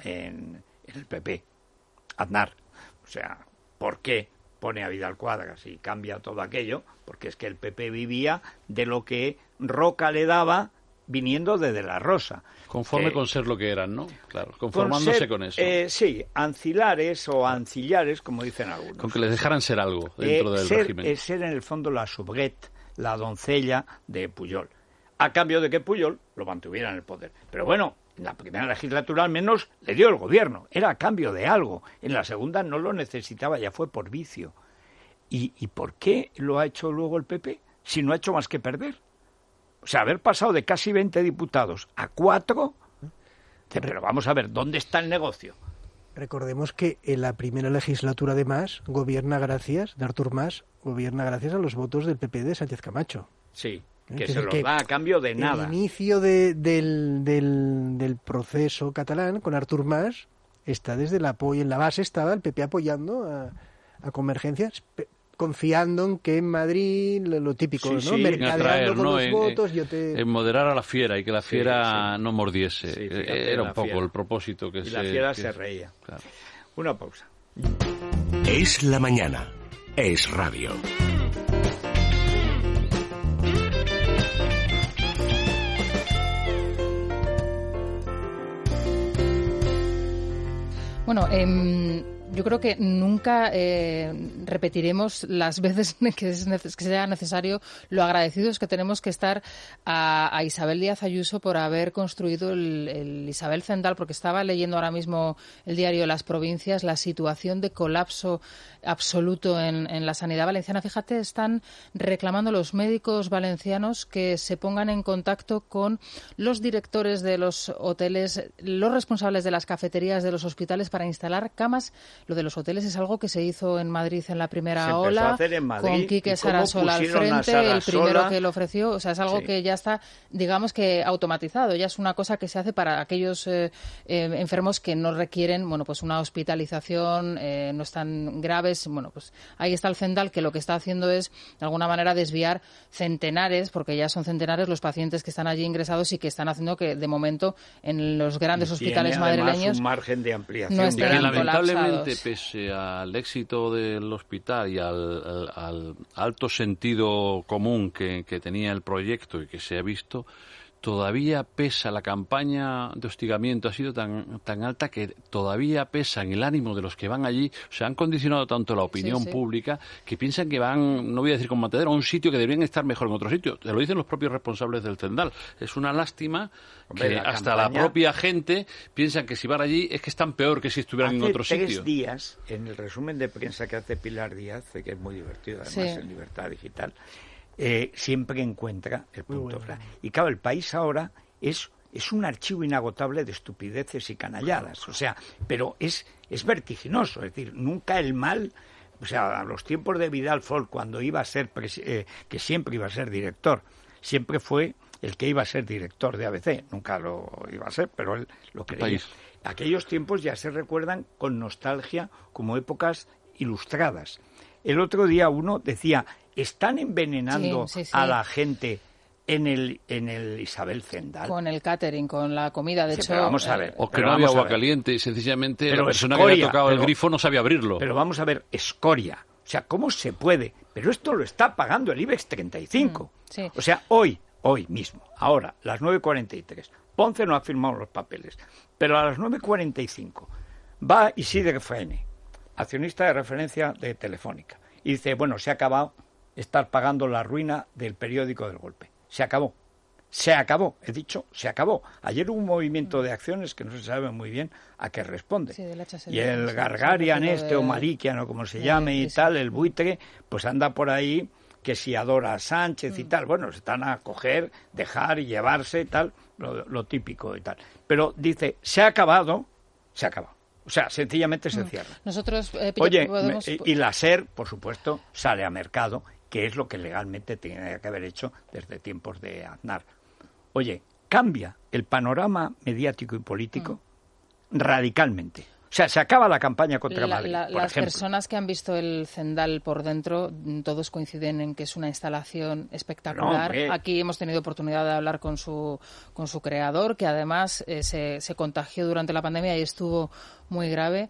en, en el P P, Aznar, o sea, ¿por qué pone a Vidal Quadras y cambia todo aquello? Porque es que el P P vivía de lo que Roca le daba viniendo de De la Rosa. Conforme que, con ser lo que eran, ¿no? Claro, conformándose con, ser, con eso. Eh, sí, ancilares o ancillares, como dicen algunos. Con que les dejaran ser algo dentro eh, del ser, régimen. Es ser en el fondo la soubrette, la doncella de Pujol. A cambio de que Pujol lo mantuviera en el poder. Pero bueno, en la primera legislatura al menos le dio el gobierno. Era a cambio de algo. En la segunda no lo necesitaba, ya fue por vicio. ¿Y, y por qué lo ha hecho luego el P P? Si no ha hecho más que perder. O sea, haber pasado de casi veinte diputados a cuatro, pero vamos a ver, ¿dónde está el negocio? Recordemos que en la primera legislatura de Mas gobierna gracias, de Artur Mas, gobierna gracias a los votos del P P de Sánchez Camacho. Sí, que se los da a cambio de nada. El inicio de, del, del, del proceso catalán con Artur Mas está desde el apoyo, en la base estaba el P P apoyando a, a Convergencia, confiando en que en Madrid, lo, lo típico, sí, ¿no? Sí, mercadeando atraer, con ¿no? los en, votos, yo te... en moderar a la fiera y que la fiera sí, sí. no mordiese. Sí, fíjate, era un poco fiera. el propósito que y se... la fiera que... se reía. Claro. Una pausa. Es la mañana. Es radio. Bueno, eh, yo creo que nunca eh, repetiremos las veces que, es neces- que sea necesario lo agradecidos que tenemos que estar a, a Isabel Díaz Ayuso por haber construido el, el Isabel Zendal, porque estaba leyendo ahora mismo el diario Las Provincias, la situación de colapso absoluto en, en la sanidad valenciana. Fíjate, están reclamando los médicos valencianos que se pongan en contacto con los directores de los hoteles, los responsables de las cafeterías de los hospitales para instalar camas. Lo de los hoteles es algo que se hizo en Madrid en la primera se ola, a hacer en Madrid, con Quique Sarasola al frente, el primero que lo ofreció. O sea, es algo sí. que ya está, digamos que automatizado. Ya es una cosa que se hace para aquellos eh, eh, enfermos que no requieren, bueno, pues una hospitalización, eh, no están graves. Bueno, pues ahí está el Zendal, que lo que está haciendo es, de alguna manera, desviar centenares, porque ya son centenares los pacientes que están allí ingresados y que están haciendo que, de momento, en los grandes y hospitales tiene, madrileños un margen de ampliación no estén lamentablemente, pese al éxito del hospital y al, al, al alto sentido común que, que tenía el proyecto y que se ha visto, todavía pesa, la campaña de hostigamiento ha sido tan tan alta que todavía pesa en el ánimo de los que van allí. O sea, han condicionado tanto la opinión sí, sí. pública que piensan que van, no voy a decir con matadero, a un sitio que deberían estar mejor en otro sitio. Te lo dicen los propios responsables del Zendal. Es una lástima Hombre, que la hasta campaña... la propia gente piensan que si van allí es que están peor que si estuvieran hace en otro tres sitio. días, en el resumen de prensa que hace Pilar Díaz, que es muy divertido además sí. en Libertad Digital, Eh, siempre encuentra el punto bueno. Y claro, el país ahora es, es un archivo inagotable de estupideces y canalladas, o sea, pero es, es vertiginoso, es decir, nunca el mal, o sea, a los tiempos de Vidal Folk, cuando iba a ser, pres- eh, que siempre iba a ser director, siempre fue el que iba a ser director de A B C, nunca lo iba a ser, pero él lo creía. Aquellos tiempos ya se recuerdan con nostalgia como épocas ilustradas. El otro día uno decía, están envenenando sí, sí, sí. a la gente en el en el Isabel Zendal. Con el catering, con la comida, de sí, hecho... vamos a ver. O que no había agua caliente y sencillamente pero la persona escoria, que había tocado pero, el grifo no sabía abrirlo. Pero vamos a ver, escoria. O sea, ¿cómo se puede? Pero esto lo está pagando el IBEX treinta y cinco. Mm, sí. O sea, hoy, hoy mismo, ahora, las nueve cuarenta y tres, Ponce no ha firmado los papeles, pero a las nueve cuarenta y cinco va Isidre Frene, accionista de referencia de Telefónica, y dice, bueno, se ha acabado estar pagando la ruina del periódico del Golpe. Se acabó. Se acabó, he dicho, se acabó. Ayer hubo un movimiento de acciones que no se sabe muy bien a qué responde. Sí, y el Gargarian este, de... o Marikian, o como se de... llame y sí, tal, el buitre, pues anda por ahí que si adora a Sánchez mm. y tal. Bueno, se están a coger, dejar y llevarse y tal, lo, lo típico y tal. Pero dice, se ha acabado, se ha acabado. O sea, sencillamente se mm. cierra. Nosotros, eh, Oye, podemos... y, y la SER, por supuesto, sale a mercado, que es lo que legalmente tenía que haber hecho desde tiempos de Aznar. Oye, cambia el panorama mediático y político mm. radicalmente. O sea, se acaba la campaña contra la, Madrid, la, por Las ejemplo. personas que han visto el Zendal por dentro, todos coinciden en que es una instalación espectacular. No, Aquí hemos tenido oportunidad de hablar con su con su creador, que además eh, se, se contagió durante la pandemia y estuvo muy grave.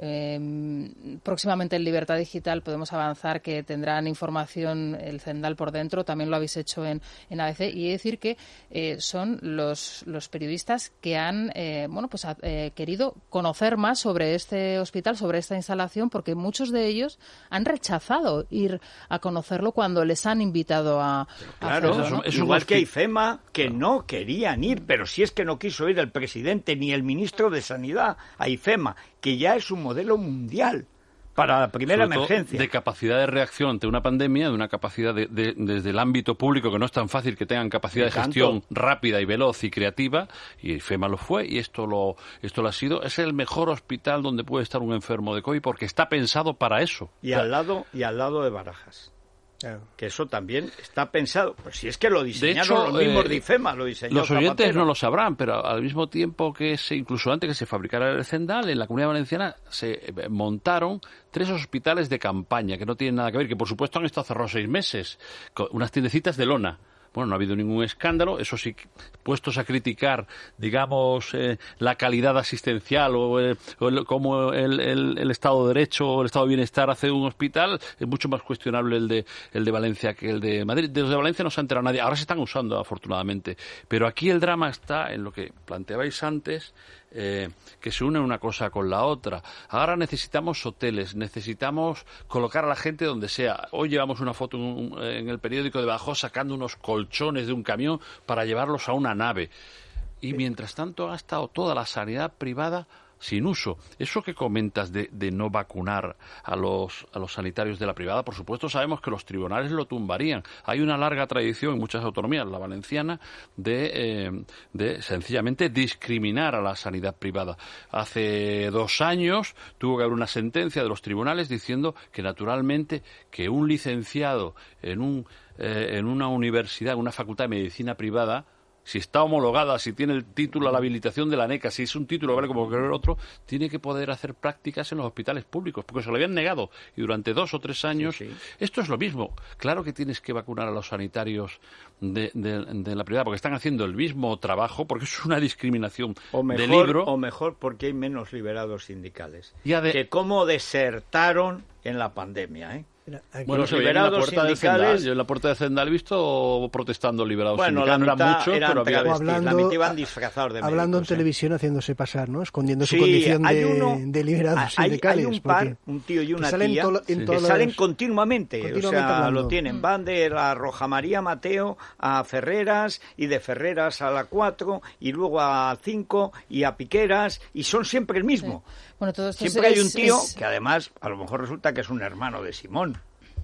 Eh, próximamente en Libertad Digital podemos avanzar que tendrán información el Zendal por dentro, también lo habéis hecho en, en A B C, y he de decir que eh, son los, los periodistas que han eh, bueno pues ha, eh, querido conocer más sobre este hospital, sobre esta instalación, porque muchos de ellos han rechazado ir a conocerlo cuando les han invitado a, claro, a hacerlo, ¿no? Es igual que a IFEMA, que no querían ir, pero si es que no quiso ir el presidente ni el ministro de Sanidad a IFEMA, que ya es un modelo mundial para la primera Sobre todo emergencia. De capacidad de reacción ante una pandemia, de una capacidad de, de, desde el ámbito público, que no es tan fácil que tengan capacidad de, de gestión rápida y veloz y creativa, y IFEMA lo fue, y esto lo, esto lo ha sido. Es el mejor hospital donde puede estar un enfermo de COVID, porque está pensado para eso. Y al lado, y al lado de Barajas. Claro. Que eso también está pensado. Pues si es que lo diseñaron de hecho, los mismos eh, de IFEMA, lo diseñó Los oyentes Zapatero. no lo sabrán, pero al mismo tiempo que se, incluso antes que se fabricara el Zendal, en la Comunidad Valenciana se montaron tres hospitales de campaña que no tienen nada que ver, que por supuesto han estado cerrados seis meses, con unas tiendecitas de lona. Bueno, no ha habido ningún escándalo, eso sí, puestos a criticar, digamos, eh, la calidad asistencial o, eh, o el, cómo el, el, el Estado de Derecho o el Estado de Bienestar hace un hospital, es mucho más cuestionable el de, el de Valencia que el de Madrid. De los de Valencia no se ha enterado nadie, ahora se están usando afortunadamente, pero aquí el drama está en lo que planteabais antes, Eh, que se une una cosa con la otra. Ahora necesitamos hoteles, necesitamos colocar a la gente donde sea. Hoy llevamos una foto en, en el periódico de Badajoz sacando unos colchones de un camión para llevarlos a una nave. Y mientras tanto ha estado toda la sanidad privada sin uso. Eso que comentas de, de no vacunar a los, a los sanitarios de la privada, por supuesto sabemos que los tribunales lo tumbarían. Hay una larga tradición en muchas autonomías, la valenciana, de, eh, de sencillamente discriminar a la sanidad privada. Hace dos años tuvo que haber una sentencia de los tribunales diciendo que naturalmente que un licenciado en, un, eh, en una universidad, en una facultad de medicina privada, si está homologada, si tiene el título, la habilitación de la NECA, si es un título vale como cualquier otro, tiene que poder hacer prácticas en los hospitales públicos, porque se lo habían negado. Y durante dos o tres años, sí, sí. Esto es lo mismo. Claro que tienes que vacunar a los sanitarios de, de, de la privada, porque están haciendo el mismo trabajo, porque es una discriminación o mejor, de libro. O mejor porque hay menos liberados sindicales. De... Que cómo desertaron en la pandemia, ¿eh? Aquí bueno, los liberados sindicales, yo en la puerta de Zendal he visto protestando liberados bueno, sindicales, no eran muchos, eran pero había hablando, la mitad iban disfrazados de hablando médicos, en televisión, ¿eh? Haciéndose pasar, ¿no? Escondiendo sí, su condición de, uno, de liberados hay, sindicales. Hay un par, un tío y una salen tía, to, en que todos salen los, continuamente, continuamente, o sea, hablando. Lo tienen, van de la Roja María Mateo a Ferreras, y de Ferreras a la cuatro, y luego a cinco, y a Piqueras, y son siempre el mismo. Sí. Bueno, todo esto siempre es, hay un tío es... que además, a lo mejor resulta que es un hermano de Simón.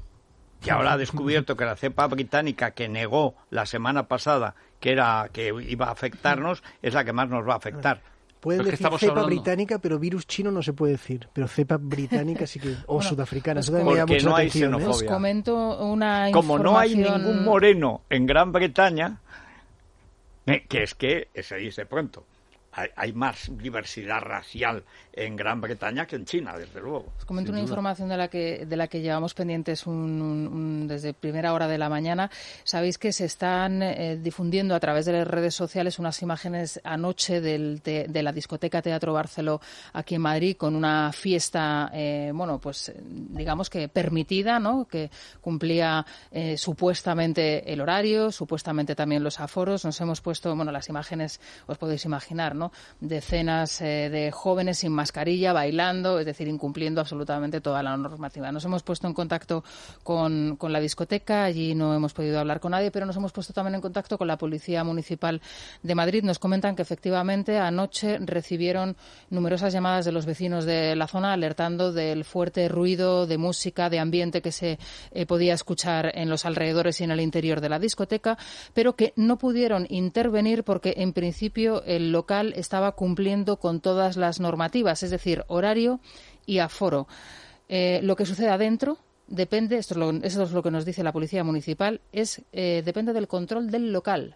Y ahora ha descubierto que la cepa británica que negó la semana pasada que era que iba a afectarnos es la que más nos va a afectar. Pueden decir cepa hablando... británica, pero virus chino no se puede decir. Pero cepa británica sí que... O bueno, sudafricana. Pues eso porque no hay atención, xenofobia. ¿eh? Os comento una Como información... no hay ningún moreno en Gran Bretaña... Eh, que es que, se dice pronto, hay, hay más diversidad racial en Gran Bretaña que en China, desde luego. Os comento una duda. información de la que de la que llevamos pendientes un, un, un, desde primera hora de la mañana. Sabéis que se están eh, difundiendo a través de las redes sociales unas imágenes anoche del, de, de la discoteca Teatro Barceló aquí en Madrid, con una fiesta, eh, bueno, pues digamos que permitida, ¿no? Que cumplía eh, supuestamente el horario, supuestamente también los aforos. Nos hemos puesto, bueno, las imágenes, os podéis imaginar, ¿no? Decenas eh, de jóvenes sin mascarilla, bailando, es decir, incumpliendo absolutamente toda la normativa. Nos hemos puesto en contacto con, con la discoteca, allí no hemos podido hablar con nadie, pero nos hemos puesto también en contacto con la Policía Municipal de Madrid. Nos comentan que efectivamente anoche recibieron numerosas llamadas de los vecinos de la zona alertando del fuerte ruido de música, de ambiente que se eh, podía escuchar en los alrededores y en el interior de la discoteca, pero que no pudieron intervenir porque en principio el local estaba cumpliendo con todas las normativas, es decir, horario y aforo. Eh, lo que sucede adentro depende, esto es, lo, esto es lo que nos dice la Policía Municipal, es eh, depende del control del local,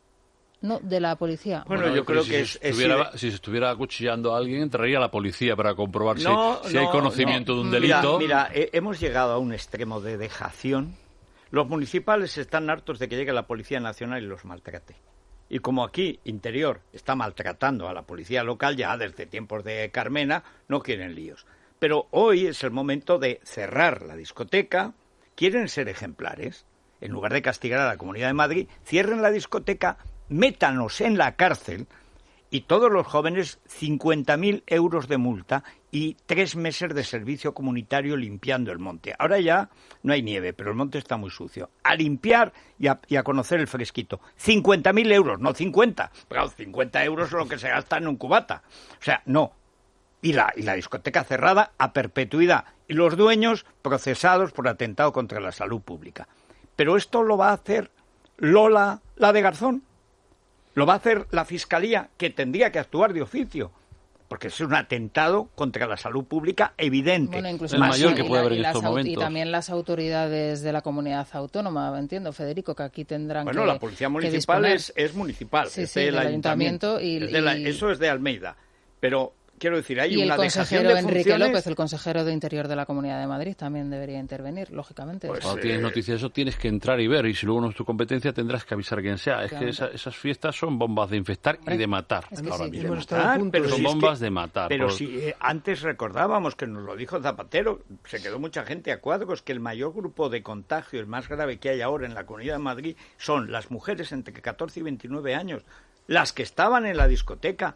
no de la policía. Bueno, bueno yo creo si que es, se estuviera, es... si se estuviera acuchillando a alguien, entraría a la policía para comprobar no, si, si no, hay conocimiento no. de un delito. Mira, mira eh, hemos llegado a un extremo de dejación. Los municipales están hartos de que llegue la Policía Nacional y los maltrate. Y como aquí, Interior, está maltratando a la policía local ya desde tiempos de Carmena, no quieren líos. Pero hoy es el momento de cerrar la discoteca. Quieren ser ejemplares. En lugar de castigar a la Comunidad de Madrid, cierren la discoteca, métanos en la cárcel y todos los jóvenes cincuenta mil euros de multa y tres meses de servicio comunitario limpiando el monte. Ahora ya no hay nieve, pero el monte está muy sucio. A limpiar y a, y a conocer el fresquito. cincuenta mil euros, no cincuenta. Pero cincuenta euros es lo que se gasta en un cubata. O sea, no. Y la, y la discoteca cerrada a perpetuidad. Y los dueños procesados por atentado contra la salud pública. Pero esto lo va a hacer Lola, la de Garzón. Lo va a hacer la Fiscalía, que tendría que actuar de oficio, porque es un atentado contra la salud pública evidente. Bueno, incluso el mayor que puede haber en estos momentos. Y también las autoridades de la comunidad autónoma, entiendo, Federico, que aquí tendrán bueno, que Bueno, la policía municipal es, es municipal, sí, es sí, del del ayuntamiento. ayuntamiento y, es de la, eso es de Almeida, pero... Quiero decir, hay y una el consejero de Enrique funciones... López, el consejero de Interior de la Comunidad de Madrid, también debería intervenir, lógicamente. Pues, Cuando eh... tienes noticias de eso, tienes que entrar y ver, y si luego no es tu competencia, tendrás que avisar a quien sea. Es que esa, esas fiestas son bombas de infectar y de matar. Es que ahora sí. mismo. Matar, pero son si bombas es que, de matar. Pero por... si eh, antes recordábamos, que nos lo dijo Zapatero, se quedó mucha gente a cuadros, que el mayor grupo de contagio, el más grave que hay ahora en la Comunidad de Madrid, son las mujeres entre catorce y veintinueve años, las que estaban en la discoteca.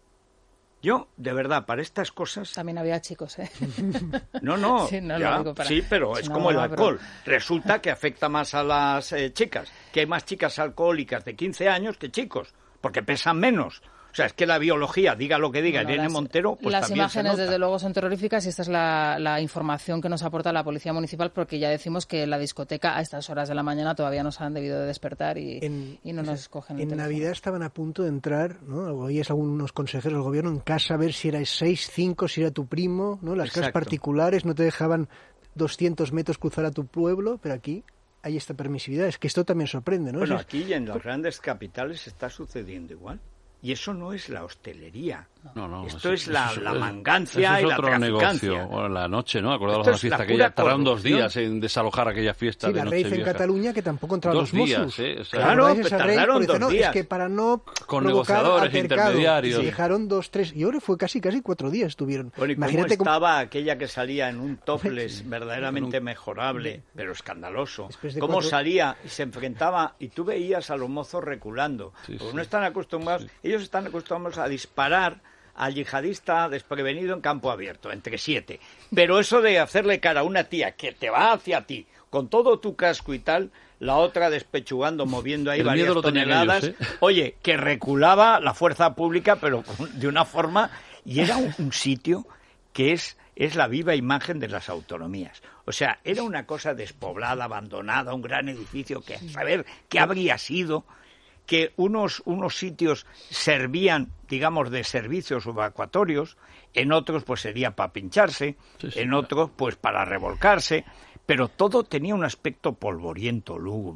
Yo, de verdad, para estas cosas... También había chicos, ¿eh? No, no, sí, no ya, para... sí, pero es no, como el no, alcohol. pero... Resulta que afecta más a las eh, chicas, que hay más chicas alcohólicas de quince años que chicos, porque pesan menos. O sea, es que la biología, diga lo que diga, bueno, Irene las, Montero, pues las también imágenes, se nota. desde luego, son terroríficas y esta es la, la información que nos aporta la Policía Municipal, porque ya decimos que la discoteca a estas horas de la mañana todavía nos han debido de despertar y, en, y no nos cogen el En teléfono. Navidad estaban a punto de entrar, ¿no? Oías a algunos consejeros del gobierno en casa a ver si erais seis, cinco, si era tu primo, ¿no? Las Exacto. casas particulares no te dejaban doscientos metros cruzar a tu pueblo, pero aquí hay esta permisividad. Es que esto también sorprende, ¿no? Bueno, es... aquí y en las grandes capitales está sucediendo igual. Y eso no es la hostelería. No, no, Esto eso, es la, eso, la eso, mangancia eso es y la otro traficancia. negocio. Bueno, la noche, ¿no? Acordaros Esto de la fiesta que ya tardaron dos días en desalojar aquella fiesta sí, de la Nochevieja. en Cataluña que tampoco entraron dos los días, Mossos. ¿eh? O sea, claro, pues tardaron dos no, días. Es que para no con provocar negociadores, altercado, intermediarios. Y dejaron dos, tres... Yo creo que fue casi, casi cuatro días estuvieron. Bueno, ¿y Imagínate cómo estaba cómo... aquella que salía en un topless verdaderamente mejorable, pero escandaloso? De Cómo cuatro... salía y se enfrentaba, y tú veías a los mozos reculando. Sí, porque sí. no están acostumbrados, Sí. ellos están acostumbrados a disparar al yihadista desprevenido en campo abierto, entre siete. Pero eso de hacerle cara a una tía que te va hacia ti, con todo tu casco y tal, la otra despechugando, moviendo ahí El varias miedo lo tenían toneladas, ellos, ¿eh? Oye, que reculaba la fuerza pública, pero de una forma... Y era un, un sitio que es, es la viva imagen de las autonomías. O sea, era una cosa despoblada, abandonada, un gran edificio que a saber qué habría sido... que unos, unos sitios servían, digamos, de servicios evacuatorios, en otros pues sería para pincharse, sí, sí, en otros pues para revolcarse, pero todo tenía un aspecto polvoriento, lúgubre.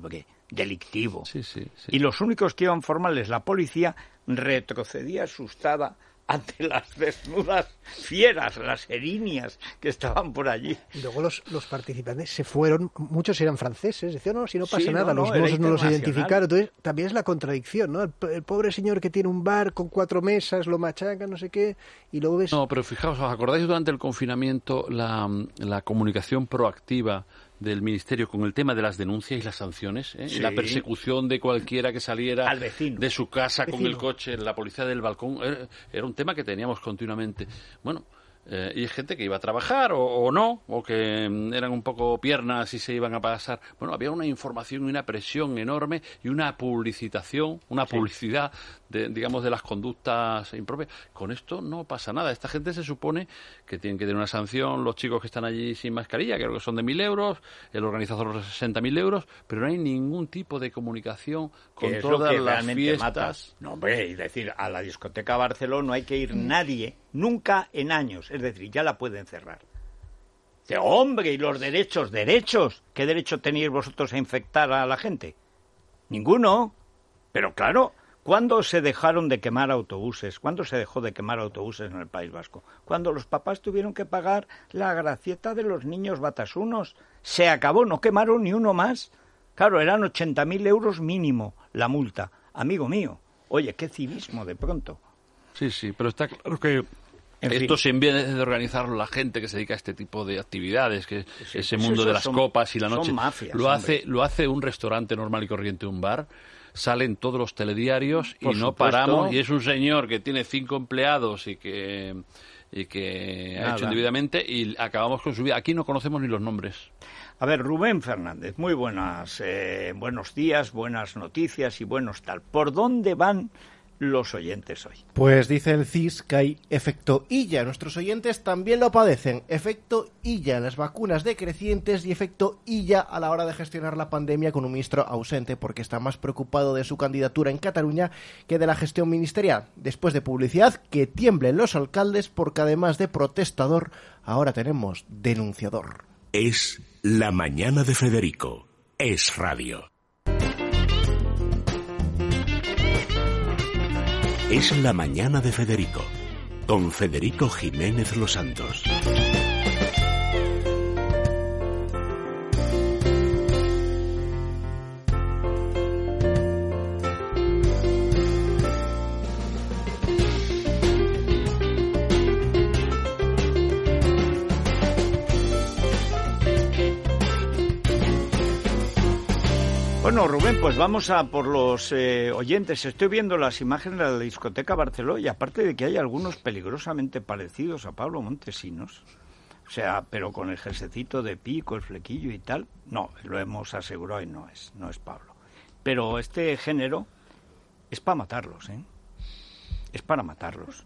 delictivo. Sí, sí, sí. Y los únicos que iban formales, la policía, retrocedía asustada ante las desnudas fieras, las erinias que estaban por allí. Y luego los, los participantes se fueron, muchos eran franceses, decían, no, si no pasa sí, nada, no, los no, mozos no los identificaron. Entonces, también es la contradicción, ¿no? El, el pobre señor que tiene un bar con cuatro mesas, lo machaca, no sé qué, y luego ves... No, pero fijaos, ¿os acordáis durante el confinamiento la, la comunicación proactiva del Ministerio con el tema de las denuncias y las sanciones, ¿eh? Sí. La persecución de cualquiera que saliera al vecino, de su casa vecino. con el coche, la policía del balcón, era, era un tema que teníamos continuamente. Bueno, eh, y hay gente que iba a trabajar o, o no, o que mm, eran un poco piernas y se iban a pasar. Bueno, había una información y una presión enorme y una publicitación, una sí. publicidad, de, digamos, de las conductas impropias. Con esto no pasa nada. Esta gente se supone que tienen que tener una sanción, los chicos que están allí sin mascarilla, creo que son de mil euros, el organizador de sesenta mil euros, pero no hay ningún tipo de comunicación con todas las fiestas. Mata. No, hombre, es decir, a la discoteca Barcelona no hay que ir nadie, nunca en años, es decir, ya la pueden cerrar. Dice, hombre, y los derechos, derechos, ¿qué derecho tenéis vosotros a infectar a la gente? Ninguno, pero claro... ¿Cuándo se dejaron de quemar autobuses? ¿Cuándo se dejó de quemar autobuses en el País Vasco? Cuando los papás tuvieron que pagar la gracieta de los niños batasunos. Se acabó, no quemaron ni uno más. Claro, eran ochenta mil euros mínimo la multa. Amigo mío, oye, qué civismo de pronto. Sí, sí, pero está claro que... En esto fin. Se envía de organizarlo la gente que se dedica a este tipo de actividades, que sí, ese mundo de las son, copas y la noche. Son mafias, lo hace, lo hace un restaurante normal y corriente, un bar. Salen todos los telediarios y Por no supuesto. paramos. Y es un señor que tiene cinco empleados y que y que Nada. ha hecho indebidamente y acabamos con su vida. Aquí no conocemos ni los nombres. A ver, Rubén Fernández, muy buenas, eh, buenos días, buenas noticias y buenos tal. ¿Por dónde van los oyentes hoy? Pues dice el C I S que hay efecto Illa. Nuestros oyentes también lo padecen. Efecto Illa en las vacunas decrecientes y efecto Illa a la hora de gestionar la pandemia con un ministro ausente porque está más preocupado de su candidatura en Cataluña que de la gestión ministerial. Después de publicidad, que tiemblen los alcaldes porque además de protestador, ahora tenemos denunciador. Es La Mañana de Federico. Es radio. Es La Mañana de Federico, con Federico Jiménez Los Santos. Bueno, Rubén, pues vamos a por los eh, oyentes. Estoy viendo las imágenes de la discoteca Barceló y aparte de que hay algunos peligrosamente parecidos a Pablo Montesinos, o sea, pero con el jersecito de pico, el flequillo y tal, no, lo hemos asegurado y no es, no es Pablo. Pero este género es para matarlos, ¿eh? Es para matarlos.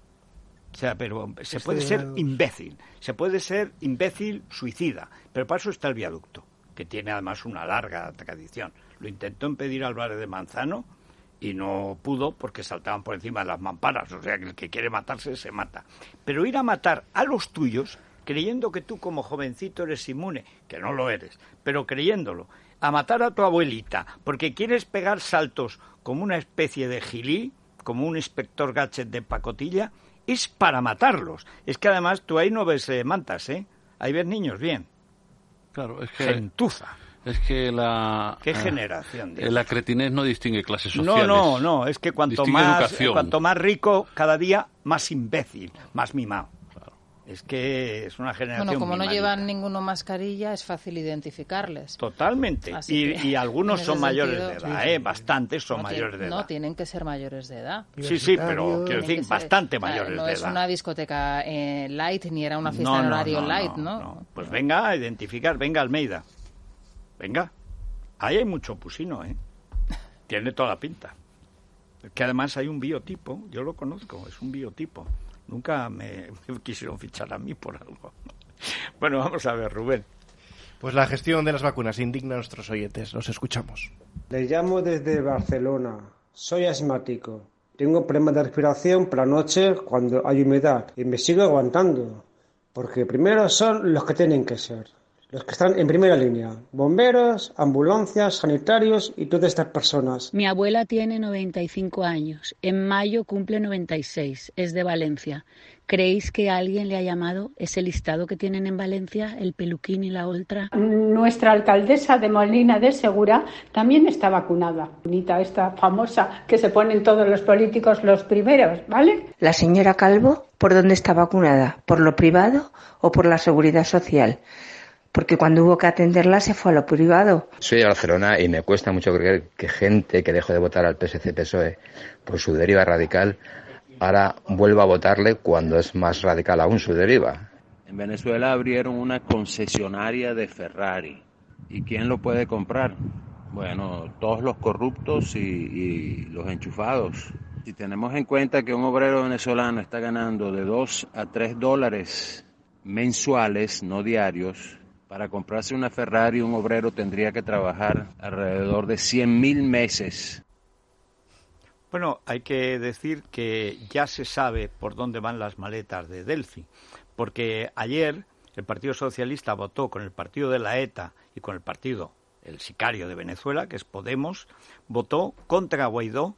O sea, pero se puede ser imbécil, se puede ser imbécil suicida, pero para eso está el viaducto, que tiene además una larga tradición. Lo intentó impedir Álvarez de Manzano y no pudo porque saltaban por encima de las mamparas. O sea, que el que quiere matarse se mata. Pero ir a matar a los tuyos, creyendo que tú como jovencito eres inmune, que no lo eres, pero creyéndolo, a matar a tu abuelita porque quieres pegar saltos como una especie de gilí, como un inspector Gadget de pacotilla, es para matarlos. Es que además tú ahí no ves eh, mantas, ¿eh? Ahí ves niños bien. Claro, es que gentuza. Es que la qué generación. Eh, la cretinez no distingue clases sociales. No, no, no. Es que cuanto más, eh, cuanto más rico, cada día más imbécil, más mimado. Claro. Es que es una generación. Bueno, como mimadita. no llevan ninguno mascarilla, es fácil identificarles. Totalmente. Y, que, y algunos son mayores sentido, de edad, sí, ¿eh? Bastantes son no mayores tiene, de edad. No, tienen que ser mayores de edad. Sí, sí, pero quiero decir, ser, bastante mayores no de edad. No es una discoteca eh, light, ni era una fiesta no, en no, horario no, light, no, ¿no? no. Pues venga a identificar, venga Almeida. Venga. Ahí hay mucho pusino, ¿eh? Tiene toda la pinta. Que además hay un biotipo, yo lo conozco, es un biotipo. Nunca me, me quisieron fichar a mí por algo. Bueno, vamos a ver, Rubén. Pues la gestión de las vacunas indigna a nuestros oyentes. Los escuchamos. Les llamo desde Barcelona. Soy asmático. Tengo problemas de respiración por la noche cuando hay humedad y me sigo aguantando. Porque primero son los que tienen que ser. los que están en primera línea, bomberos, ambulancias, sanitarios y todas estas personas. Mi abuela tiene noventa y cinco años, en mayo cumple noventa y seis, es de Valencia. ¿Creéis que alguien le ha llamado ese listado que tienen en Valencia, el Peluquín y la Oltra? Nuestra alcaldesa de Molina de Segura también está vacunada. Bonita esta famosa que se ponen todos los políticos los primeros, ¿vale? La señora Calvo, ¿por dónde está vacunada? ¿Por lo privado o por la seguridad social? Porque cuando hubo que atenderla se fue a lo privado. Soy de Barcelona y me cuesta mucho creer que gente que dejó de votar al P S C P S O E por su deriva radical ahora vuelva a votarle cuando es más radical aún su deriva. En Venezuela abrieron una concesionaria de Ferrari. ¿Y quién lo puede comprar? Bueno, todos los corruptos y, y los enchufados. Si tenemos en cuenta que un obrero venezolano está ganando de dos a tres dólares mensuales, no diarios, para comprarse una Ferrari un obrero tendría que trabajar alrededor de cien mil meses. Bueno, hay que decir que ya se sabe por dónde van las maletas de Delfi, porque ayer el Partido Socialista votó con el partido de la ETA y con el partido, el sicario de Venezuela, que es Podemos, votó contra Guaidó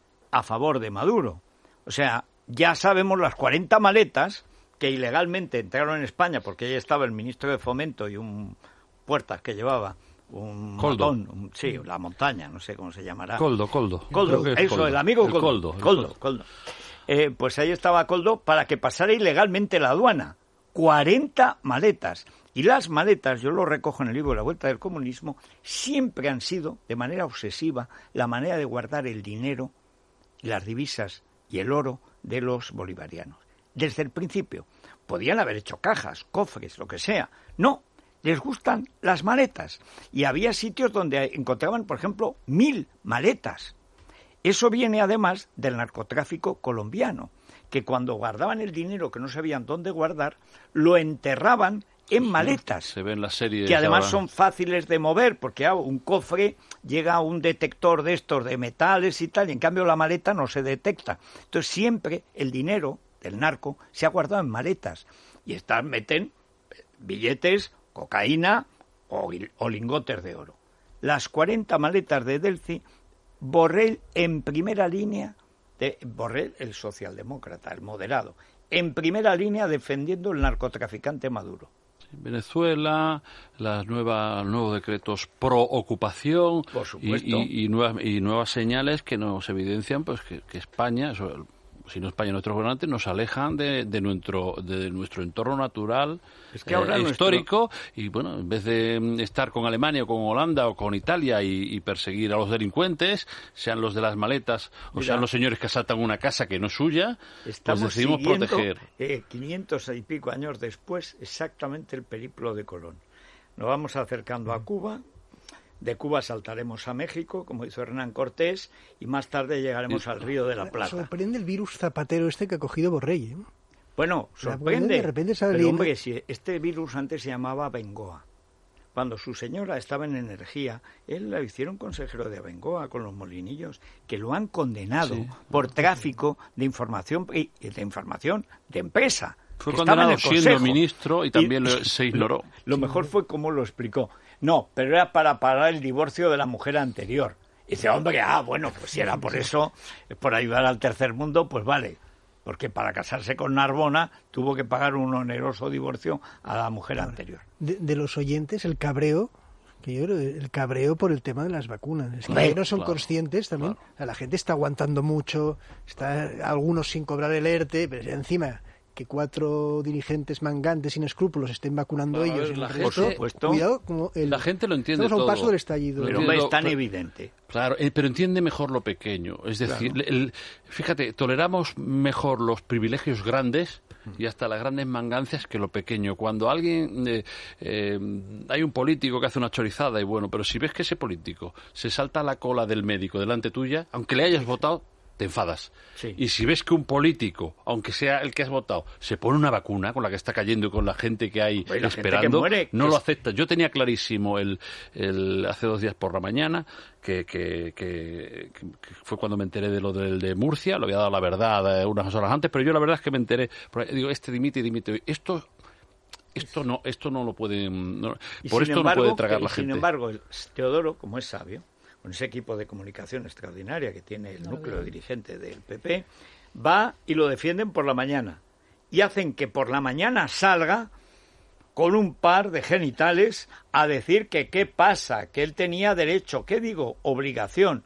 a favor de Maduro. O sea, ya sabemos las cuarenta maletas que ilegalmente entraron en España, porque ahí estaba el ministro de Fomento y un puertas que llevaba un Coldo. Montón, un, sí, la montaña, no sé cómo se llamará. Coldo, Coldo. Coldo, eso, Coldo. el amigo Coldo. El Coldo, Coldo, Coldo. Coldo. Eh, pues ahí estaba Coldo para que pasara ilegalmente la aduana. cuarenta maletas. Y las maletas, yo lo recojo en el libro La Vuelta del Comunismo, siempre han sido, de manera obsesiva, la manera de guardar el dinero, las divisas y el oro de los bolivarianos. Desde el principio. Podían haber hecho cajas, cofres, lo que sea. No, les gustan las maletas. Y había sitios donde encontraban, por ejemplo, mil maletas. Eso viene además del narcotráfico colombiano, que cuando guardaban el dinero que no sabían dónde guardar, lo enterraban en maletas. Se ve en la serie. Que además son fáciles de mover, porque ah, un cofre llega a un detector de estos de metales y tal, y en cambio la maleta no se detecta. Entonces siempre el dinero del narco se ha guardado en maletas. Y están, meten billetes, cocaína o, o lingotes de oro. Las cuarenta maletas de Delfi, Borrell en primera línea, de Borrell el socialdemócrata, el moderado, en primera línea defendiendo el narcotraficante Maduro. Venezuela, las nuevas nuevos decretos pro ocupación y, y, y, nuevas, y nuevas señales que nos evidencian pues que, que España, eso, si no España, nuestros gobernantes nos alejan de, de nuestro de nuestro entorno natural, es que ahora eh, nuestro... histórico, y bueno, en vez de estar con Alemania o con Holanda o con Italia y, y perseguir a los delincuentes, sean los de las maletas o Mira, sean los señores que asaltan una casa que no es suya, estamos pues decidimos siguiendo, proteger. Eh, quinientos y pico años después, exactamente el periplo de Colón. Nos vamos acercando a Cuba. De Cuba saltaremos a México, como hizo Hernán Cortés, y más tarde llegaremos al Río de la Plata. Sorprende el virus zapatero este que ha cogido Borrell, ¿eh? Bueno, sorprende, de repente sale pero hombre, si este virus antes se llamaba Bengoa. Cuando su señora estaba en energía, él la hicieron consejero de Bengoa con los molinillos, que lo han condenado sí. por tráfico de información de información de empresa. Fue condenado siendo ministro y también y, lo, se ignoró. Lo, lo mejor fue cómo lo explicó. No, pero era para parar el divorcio de la mujer anterior. Y dice, hombre, ah, bueno, pues si era por eso, por ayudar al tercer mundo, pues vale. Porque para casarse con Narbona tuvo que pagar un oneroso divorcio a la mujer anterior. De, de los oyentes, el cabreo, que yo creo, el cabreo por el tema de las vacunas. Es que Hombre, no son claro, conscientes también. Claro. La gente está aguantando mucho, está algunos sin cobrar el ERTE, pero encima... que cuatro dirigentes mangantes sin escrúpulos estén vacunando bueno, ellos. La, el gente, resto, supuesto, cuidado, como el, la gente lo entiende estamos todo. a un paso del estallido. Pero hombre, es tan evidente. Claro, eh, pero entiende mejor lo pequeño. Es decir, claro. el, fíjate, toleramos mejor los privilegios grandes y hasta las grandes mangancias que lo pequeño. Cuando alguien, eh, eh, hay un político que hace una chorizada y bueno, pero si ves que ese político se salta la cola del médico delante tuya, aunque le hayas votado, te enfadas. Sí. Y si ves que un político, aunque sea el que has votado, se pone una vacuna con la que está cayendo y con la gente que hay Oye, esperando, gente que muere, no que lo es... aceptas. Yo tenía clarísimo el, el hace dos días por la mañana que, que, que, que fue cuando me enteré de lo del de Murcia, lo había dado la verdad unas horas antes, pero yo la verdad es que me enteré, digo, este dimite y dimite. Esto Esto no, esto no lo pueden, no, Y por sin esto embargo, no puede tragar que- la Sin gente. embargo, el Teodoro, como es sabio, con ese equipo de comunicación extraordinaria que tiene el No núcleo olvido. dirigente del P P, va y lo defienden por la mañana. Y hacen que por la mañana salga con un par de genitales a decir que qué pasa, que él tenía derecho, ¿qué digo? Obligación.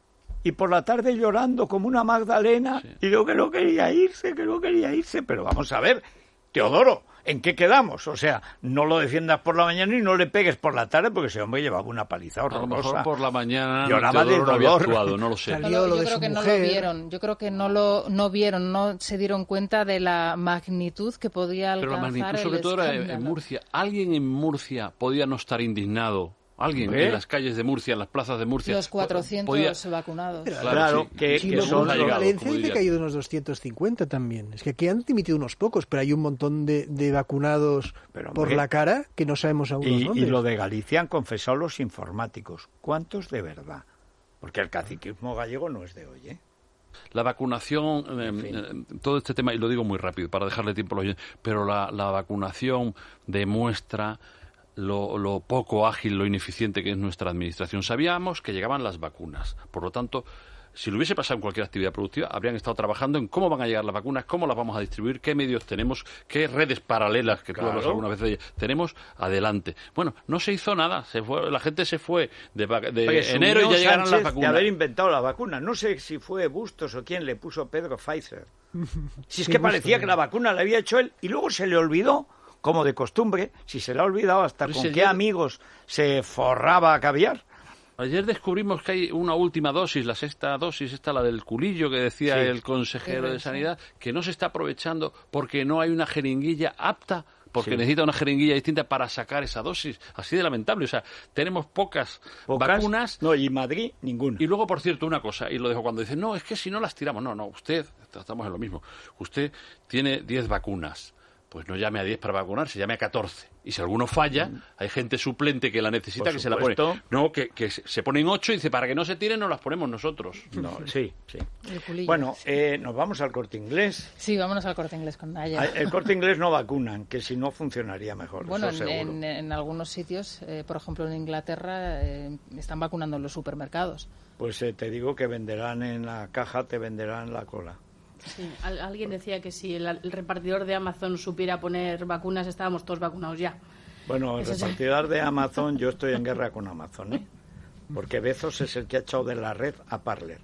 Y por la tarde llorando como una Magdalena, y digo que no quería irse, que no quería irse. Pero vamos a ver, Teodoro, ¿en qué quedamos? O sea, no lo defiendas por la mañana y no le pegues por la tarde, porque ese hombre llevaba una paliza A lo horrorosa. mejor por la mañana Lloraba Teodoro de no había dolor. actuado, no lo sé. No lo- yo creo que no lo vieron. Yo creo que no lo no vieron, no se dieron cuenta de la magnitud que podía Pero alcanzar la magnitud el sobre todo era en, en escándalo. Murcia. ¿Alguien en Murcia podía no estar indignado? ¿Alguien ¿Eh? en las calles de Murcia, en las plazas de Murcia? Los cuatrocientos podía- vacunados. Claro, sí, que, Sí, que lo- son en allegados, Valencia como dice dirían. que hay unos doscientos cincuenta también. Es que aquí han dimitido unos pocos, pero hay un montón de, de vacunados Pero, por hombre, la cara que no sabemos aún los Y, y nombres. lo de Galicia han confesado los informáticos. ¿Cuántos de verdad? Porque el caciquismo gallego no es de hoy, ¿eh? La vacunación, eh, eh, todo este tema, y lo digo muy rápido para dejarle tiempo a los oyentes, pero la, la vacunación demuestra lo, lo poco ágil, lo ineficiente que es nuestra administración. Sabíamos que llegaban las vacunas, por lo tanto, si lo hubiese pasado en cualquier actividad productiva, habrían estado trabajando en cómo van a llegar las vacunas, cómo las vamos a distribuir, qué medios tenemos, qué redes paralelas, que tú Claro. hablas alguna vez de ellas, tenemos adelante. Bueno, no se hizo nada, se fue, la gente se fue de, vac- de Presumió enero y ya llegaron Sánchez las de vacunas. haber inventado la vacuna. No sé si fue Bustos o quién le puso Pedro Pfizer. Si es Sí, que Bustos, parecía ¿no? que la vacuna la había hecho él y luego se le olvidó, como de costumbre, si se le ha olvidado hasta Pero con si qué ayer- amigos se forraba a caviar. Ayer descubrimos que hay una última dosis, la sexta dosis, esta la del culillo que decía Sí. el consejero Sí, de sí. Sanidad, que no se está aprovechando porque no hay una jeringuilla apta, porque Sí. necesita una jeringuilla distinta para sacar esa dosis. Así de lamentable. O sea, tenemos pocas, Pocas, vacunas. No, y Madrid, ninguna. Y luego, por cierto, una cosa, y lo dejo cuando dicen, no, es que si no las tiramos. No, no, usted, estamos en lo mismo. Usted tiene diez vacunas. Pues no llame a diez para vacunarse, llame a catorce. Y si alguno falla, hay gente suplente que la necesita, Por que se la pone. supuesto. No, que, que se se ponen ocho y dice, para que no se tiren, nos las ponemos nosotros. No, sí, sí. El culillo. Bueno, eh, nos vamos al Corte Inglés. Sí, vámonos al Corte Inglés con Naya. Ay, El Corte Inglés no vacunan, que si no funcionaría mejor. Bueno, eso en, seguro. en- en algunos sitios, eh, por ejemplo en Inglaterra, eh, están vacunando en los supermercados. Pues eh, te digo que venderán en la caja, te venderán la cola. Sí, al- alguien decía que si el, el repartidor de Amazon supiera poner vacunas, estábamos todos vacunados ya. Bueno, el Eso sí. repartidor de Amazon, yo estoy en guerra con Amazon, ¿eh? Porque Bezos es el que ha echado de la red a Parler.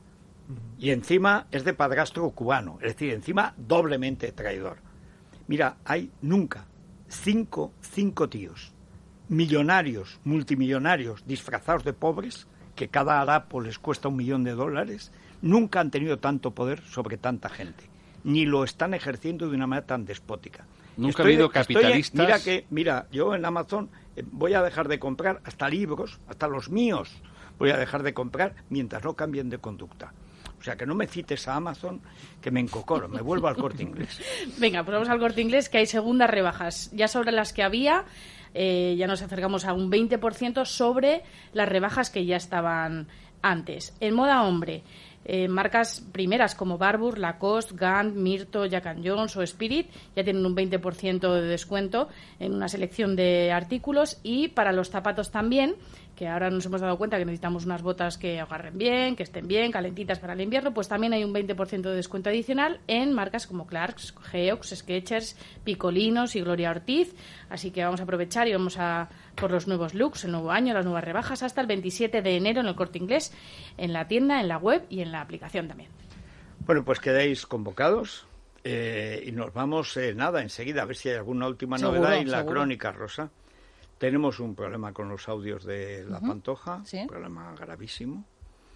Y encima es de padrastro cubano, es decir, encima doblemente traidor. Mira, hay nunca cinco, cinco tíos, millonarios, multimillonarios, disfrazados de pobres, que cada harapo les cuesta un millón de dólares, nunca han tenido tanto poder sobre tanta gente, ni lo están ejerciendo de una manera tan despótica. Nunca ha habido estoy- capitalistas. mira que, mira, yo en Amazon eh, voy a dejar de comprar hasta libros, hasta los míos, voy a dejar de comprar mientras no cambien de conducta. O sea, que no me cites a Amazon, que me encocoro, me vuelvo al Corte Inglés. Venga, pues vamos al Corte Inglés, que hay segundas rebajas. Ya sobre las que había, eh, ya nos acercamos a un veinte por ciento sobre las rebajas que ya estaban antes. En moda hombre, eh, marcas primeras como Barbour, Lacoste, Gant, Myrto, Jack and Jones o Spirit ya tienen un veinte por ciento de descuento en una selección de artículos. Y para los zapatos también, que ahora nos hemos dado cuenta que necesitamos unas botas que agarren bien, que estén bien, calentitas para el invierno, pues también hay un veinte por ciento de descuento adicional en marcas como Clarks, Geox, Skechers, Picolinos y Gloria Ortiz. Así que vamos a aprovechar y vamos a por los nuevos looks, el nuevo año, las nuevas rebajas, hasta el veintisiete de enero en el Corte Inglés, en la tienda, en la web y en la aplicación también. Bueno, pues quedáis convocados eh, y nos vamos, eh, nada, enseguida, a ver si hay alguna última Seguro, novedad en la seguro. crónica rosa. Tenemos un problema con los audios de La Ujú, Pantoja, sí. un problema gravísimo,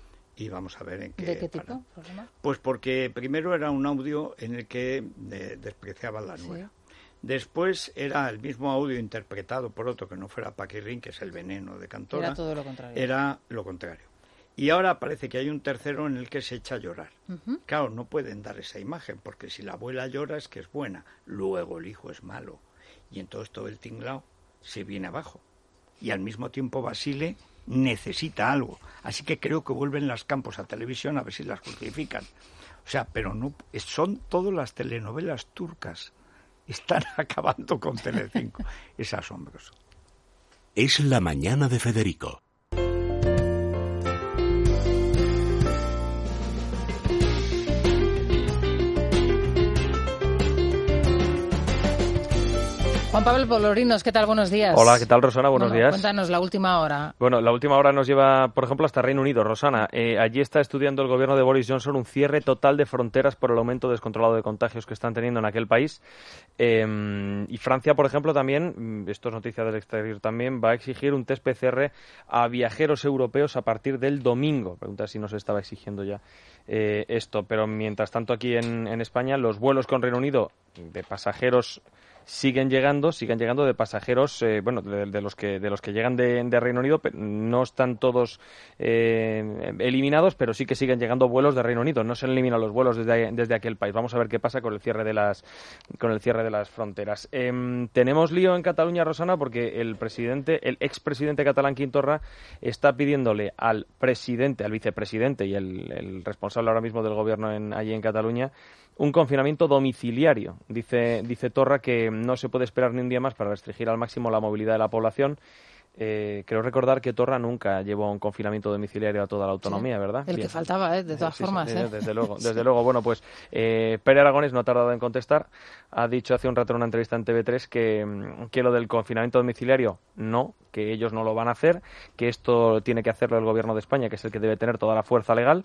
y vamos a ver en qué... ¿De qué para. tipo? ¿Problema? Pues porque primero era un audio en el que eh, despreciaban la Sí. nuera. Después era el mismo audio interpretado por otro que no fuera Paquirrín, que es el veneno de Cantora. Era todo lo contrario. Era lo contrario. Y ahora parece que hay un tercero en el que se echa a llorar. Ujú. Claro, no pueden dar esa imagen, porque si la abuela llora es que es buena, luego el hijo es malo. Y entonces todo el tinglao se viene abajo. Y al mismo tiempo Basile necesita algo. Así que creo que vuelven las Campos a televisión a ver si las justifican. O sea, pero no, son todas las telenovelas turcas. están acabando con Telecinco. Es asombroso. Es la mañana de Federico. Juan Pablo Polorinos, ¿qué tal? Buenos días. Hola, ¿qué tal, Rosana? Buenos bueno, días. Cuéntanos la última hora. Bueno, la última hora nos lleva, por ejemplo, hasta Reino Unido. Rosana, eh, allí está estudiando el gobierno de Boris Johnson un cierre total de fronteras por el aumento descontrolado de contagios que están teniendo en aquel país. Eh, y Francia, por ejemplo, también, esto es noticia del exterior también, va a exigir un test P C R a viajeros europeos a partir del domingo. Pregunta si no se estaba exigiendo ya eh, esto. Pero mientras tanto aquí en, en España, los vuelos con Reino Unido de pasajeros siguen llegando, siguen llegando de pasajeros, eh, bueno, de, de los que de los que llegan de, de Reino Unido, pero no están todos eh, eliminados, pero sí que siguen llegando vuelos de Reino Unido. No se han eliminado los vuelos desde, desde aquel país. Vamos a ver qué pasa con el cierre de las con el cierre de las fronteras. Eh, tenemos lío en Cataluña, Rosana, porque el presidente, el expresidente catalán Quim Torra está pidiéndole al presidente, al vicepresidente y el, el responsable ahora mismo del gobierno en, allí en Cataluña, un confinamiento domiciliario. Dice, dice Torra que no se puede esperar ni un día más para restringir al máximo la movilidad de la población. Eh, creo recordar que Torra nunca llevó un confinamiento domiciliario a toda la autonomía, sí, ¿verdad? El Bien. que faltaba, ¿eh? De todas sí, formas. Sí, ¿eh? Desde luego, desde luego. Bueno, pues eh, Pere Aragonés no ha tardado en contestar. Ha dicho hace un rato en una entrevista en T V tres que, que lo del confinamiento domiciliario no, que ellos no lo van a hacer, que esto tiene que hacerlo el gobierno de España, que es el que debe tener toda la fuerza legal,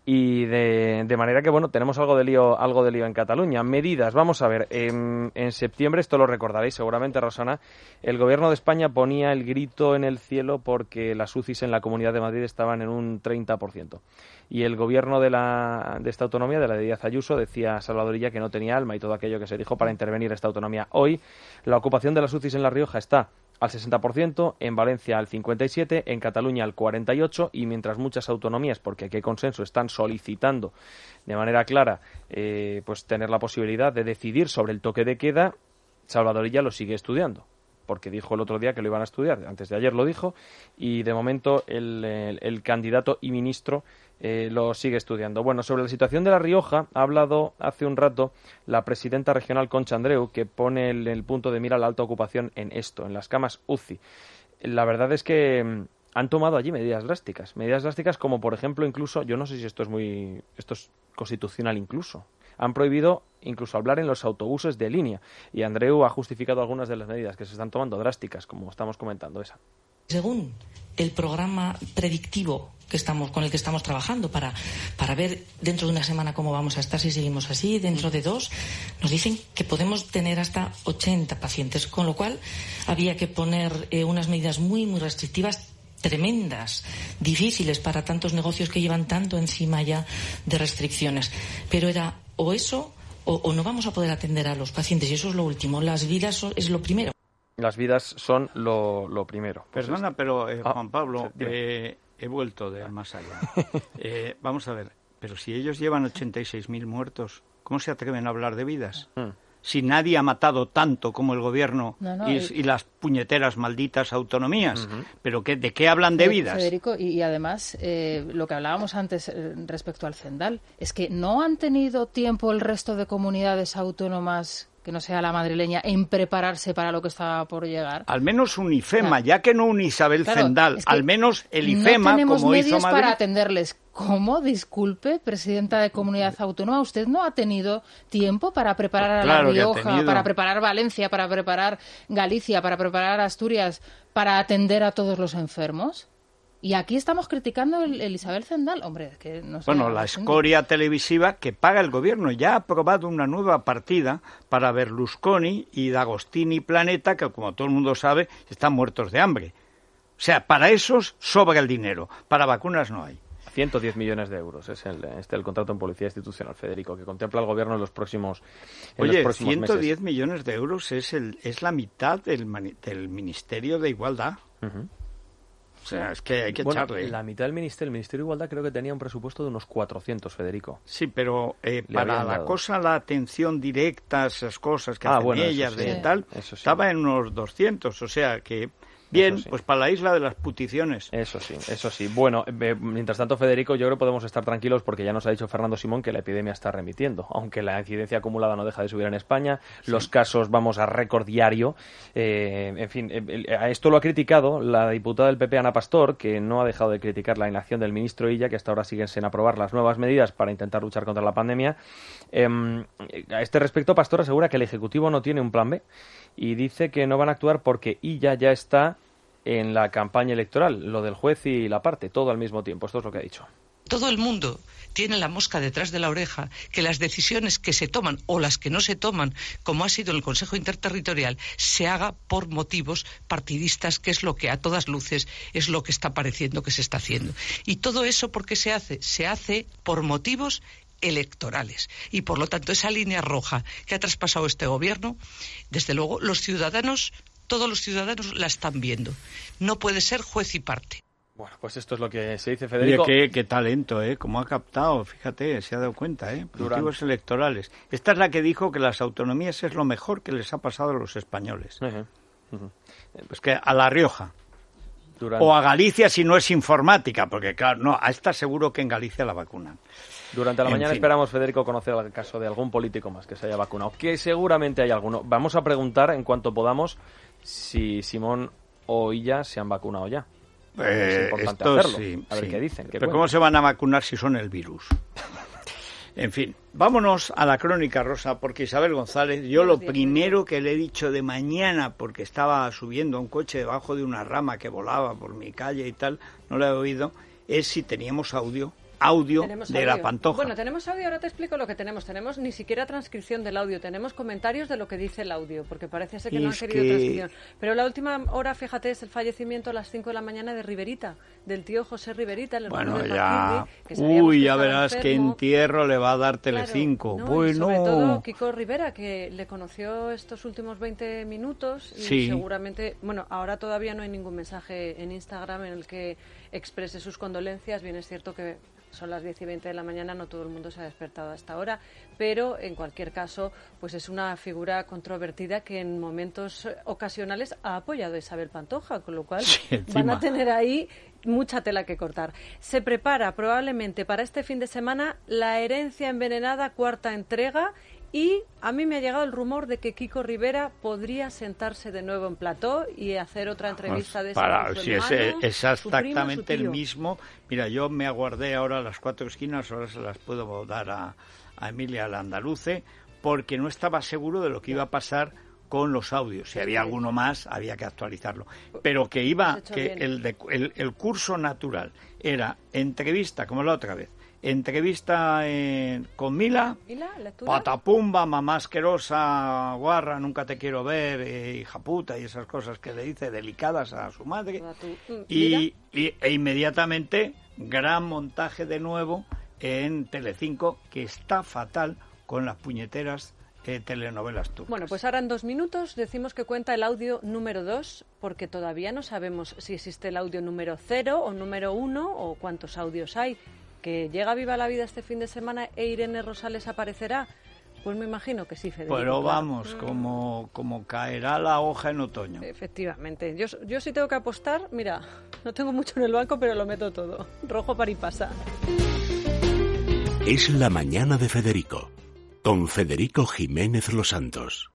y de, de manera que, bueno, tenemos algo de lío, algo de lío en Cataluña. Medidas, vamos a ver, en, en septiembre, esto lo recordaréis seguramente, Rosana, el gobierno de España ponía el grito en el cielo porque las U C Is en la Comunidad de Madrid estaban en un treinta por ciento. Y el gobierno de, la, de esta autonomía, de la de Díaz Ayuso, decía Salvador Illa que no tenía alma y todo aquello que se dijo para intervenir esta autonomía. Hoy, la ocupación de las U C Is en La Rioja está al sesenta por ciento, en Valencia al cincuenta y siete por ciento, en Cataluña al cuarenta y ocho por ciento, y mientras muchas autonomías, porque aquí hay consenso, están solicitando de manera clara eh, pues tener la posibilidad de decidir sobre el toque de queda, Salvador Illa lo sigue estudiando, porque dijo el otro día que lo iban a estudiar, antes de ayer lo dijo, y de momento el, el, el candidato y ministro eh, lo sigue estudiando. Bueno, sobre la situación de La Rioja ha hablado hace un rato la presidenta regional Concha Andreu, que pone el, el punto de mira a la alta ocupación en esto, en las camas U C I. La verdad es que han tomado allí medidas drásticas, medidas drásticas como, por ejemplo, incluso, yo no sé si esto es muy, esto es constitucional incluso, han prohibido incluso hablar en los autobuses de línea, y Andreu ha justificado algunas de las medidas que se están tomando drásticas, como estamos comentando esa. Según el programa predictivo que estamos, con el que estamos trabajando para, para ver dentro de una semana cómo vamos a estar si seguimos así, dentro de dos, nos dicen que podemos tener hasta ochenta pacientes, con lo cual había que poner eh, unas medidas muy, muy restrictivas, tremendas, difíciles para tantos negocios que llevan tanto encima ya de restricciones. Pero era o eso o, o no vamos a poder atender a los pacientes, y eso es lo último. Las vidas son, es lo primero. Las vidas son lo, lo primero. Pues Perdona, es... pero eh, ah, Juan Pablo, sí, eh, he vuelto de más allá. eh, vamos a ver, pero si ellos llevan ochenta y seis mil muertos, ¿cómo se atreven a hablar de vidas? Hmm. Si nadie ha matado tanto como el gobierno no, no, y, y... y las puñeteras malditas autonomías. Uh-huh. ¿Pero qué, de qué hablan de vidas? Federico, y, y además, eh, lo que hablábamos antes eh, respecto al Zendal, es que no han tenido tiempo el resto de comunidades autónomas, que no sea la madrileña, en prepararse para lo que estaba por llegar. Al menos un IFEMA, claro. Ya que no un Isabel claro, Zendal, es al menos el IFEMA, no tenemos como medios hizo Madrid. Para atenderles. ¿Cómo? Disculpe, presidenta de Comunidad Autónoma, ¿usted no ha tenido tiempo para preparar a claro La Rioja, para preparar Valencia, para preparar Galicia, para preparar Asturias, para atender a todos los enfermos? Y aquí estamos criticando el, el Isabel Zendal. Hombre, es que no sé. Bueno, la escoria televisiva que paga el gobierno ya ha aprobado una nueva partida para Berlusconi y D'Agostini Planeta, que como todo el mundo sabe, están muertos de hambre. O sea, para esos sobra el dinero, para vacunas no hay. ciento diez millones de euros es el, este, el contrato en Policía Institucional, Federico, que contempla el gobierno en los próximos, en Oye, los próximos ciento diez meses. millones de euros es, el, es la mitad del, del Ministerio de Igualdad. Uh-huh. O sea, es que hay que bueno, echarle. La mitad del Ministerio, el Ministerio de Igualdad creo que tenía un presupuesto de unos cuatrocientos, Federico. Sí, pero eh, para la dado. cosa, la atención directa, esas cosas que ah, hacen bueno, ellas sí, de sí. tal, Eso sí. estaba en unos doscientos, o sea que Bien, sí. Pues para la isla de las puticiones. Eso sí, eso sí. Bueno, eh, mientras tanto, Federico, yo creo que podemos estar tranquilos porque ya nos ha dicho Fernando Simón que la epidemia está remitiendo, aunque la incidencia acumulada no deja de subir en España, sí. Los casos vamos a récord diario. Eh, en fin, eh, a esto lo ha criticado la diputada del P P, Ana Pastor, que no ha dejado de criticar la inacción del ministro Illa, que hasta ahora siguen sin aprobar las nuevas medidas para intentar luchar contra la pandemia. Eh, a este respecto, Pastor asegura que el Ejecutivo no tiene un plan B y dice que no van a actuar porque Illa ya está en la campaña electoral, lo del juez y la parte, todo al mismo tiempo. Esto es lo que ha dicho. Todo el mundo tiene la mosca detrás de la oreja que las decisiones que se toman o las que no se toman, como ha sido en el Consejo Interterritorial, se haga por motivos partidistas, que es lo que a todas luces es lo que está pareciendo que se está haciendo. Y todo eso, ¿por qué se hace? Se hace por motivos electorales. Y por lo tanto, esa línea roja que ha traspasado este gobierno, desde luego, los ciudadanos, todos los ciudadanos la están viendo. No puede ser juez y parte. Bueno, pues esto es lo que se dice, Federico. Oye, qué, qué talento, ¿eh? Cómo ha captado, fíjate, se ha dado cuenta, ¿eh? Motivos electorales. Esta es la que dijo que las autonomías es lo mejor que les ha pasado a los españoles. Uh-huh. Uh-huh. Pues que a La Rioja. Durante... O a Galicia si no es informática, porque claro, no, a esta seguro que en Galicia la vacunan. Durante la en mañana fin. Esperamos, Federico, conocer el caso de algún político más que se haya vacunado, que seguramente hay alguno. Vamos a preguntar en cuanto podamos si Simón o Illa se han vacunado ya. Eh, es importante esto hacerlo. Sí, a ver sí. qué dicen. Qué Pero bueno. ¿cómo se van a vacunar si son el virus? En fin, vámonos a la crónica rosa, porque Isabel González, yo lo primero que le he dicho de mañana, porque estaba subiendo a un coche debajo de una rama que volaba por mi calle y tal, no lo he oído, es si teníamos audio. audio Tenemos de audio. la Pantoja. Bueno, tenemos audio, ahora te explico lo que tenemos. Tenemos ni siquiera transcripción del audio, tenemos comentarios de lo que dice el audio, porque parece ser que no han querido que... transcripción. Pero la última hora, fíjate, es el fallecimiento a las cinco de la mañana de Riverita, del tío José Riverita, el hermano bueno, de ya. Kirby, Uy, ya verás qué entierro le va a dar Telecinco. Claro, no, bueno. y sobre todo Kiko Rivera, que le conoció estos últimos veinte minutos y sí. seguramente, bueno, ahora todavía no hay ningún mensaje en Instagram en el que exprese sus condolencias. Bien, es cierto que son las diez y veinte de la mañana, no todo el mundo se ha despertado a esta hora, pero en cualquier caso, pues es una figura controvertida que en momentos ocasionales ha apoyado a Isabel Pantoja, con lo cual sí, van a tener ahí mucha tela que cortar. Se prepara probablemente para este fin de semana La herencia envenenada, cuarta entrega. Y a mí me ha llegado el rumor de que Kiko Rivera podría sentarse de nuevo en plató y hacer otra entrevista de para, esa. Si es, es exactamente el mismo. Mira, yo me aguardé ahora las cuatro esquinas, ahora se las puedo dar a, a Emilia la Andaluce, porque no estaba seguro de lo que iba a pasar con los audios. Si había alguno más, había que actualizarlo. Pero que iba, que el, de, el, el curso natural era entrevista, como la otra vez, entrevista eh, con Mila, patapumba, mamá asquerosa, guarra, nunca te quiero ver, eh, hija puta, y esas cosas que le dice delicadas a su madre. Y, y e inmediatamente, gran montaje de nuevo en Telecinco, que está fatal con las puñeteras eh, telenovelas turcas. Bueno, pues ahora en dos minutos decimos que cuenta el audio número dos, porque todavía no sabemos si existe el audio número cero o número uno o cuántos audios hay. ¿Que llega Viva la Vida este fin de semana e Irene Rosales aparecerá? Pues me imagino que sí, Federico. Pero claro. vamos, como, como caerá la hoja en otoño. Efectivamente. Yo, yo sí tengo que apostar, mira, no tengo mucho en el banco, pero lo meto todo. Rojo para y pasa. Es la mañana de Federico, con Federico Jiménez Los Santos.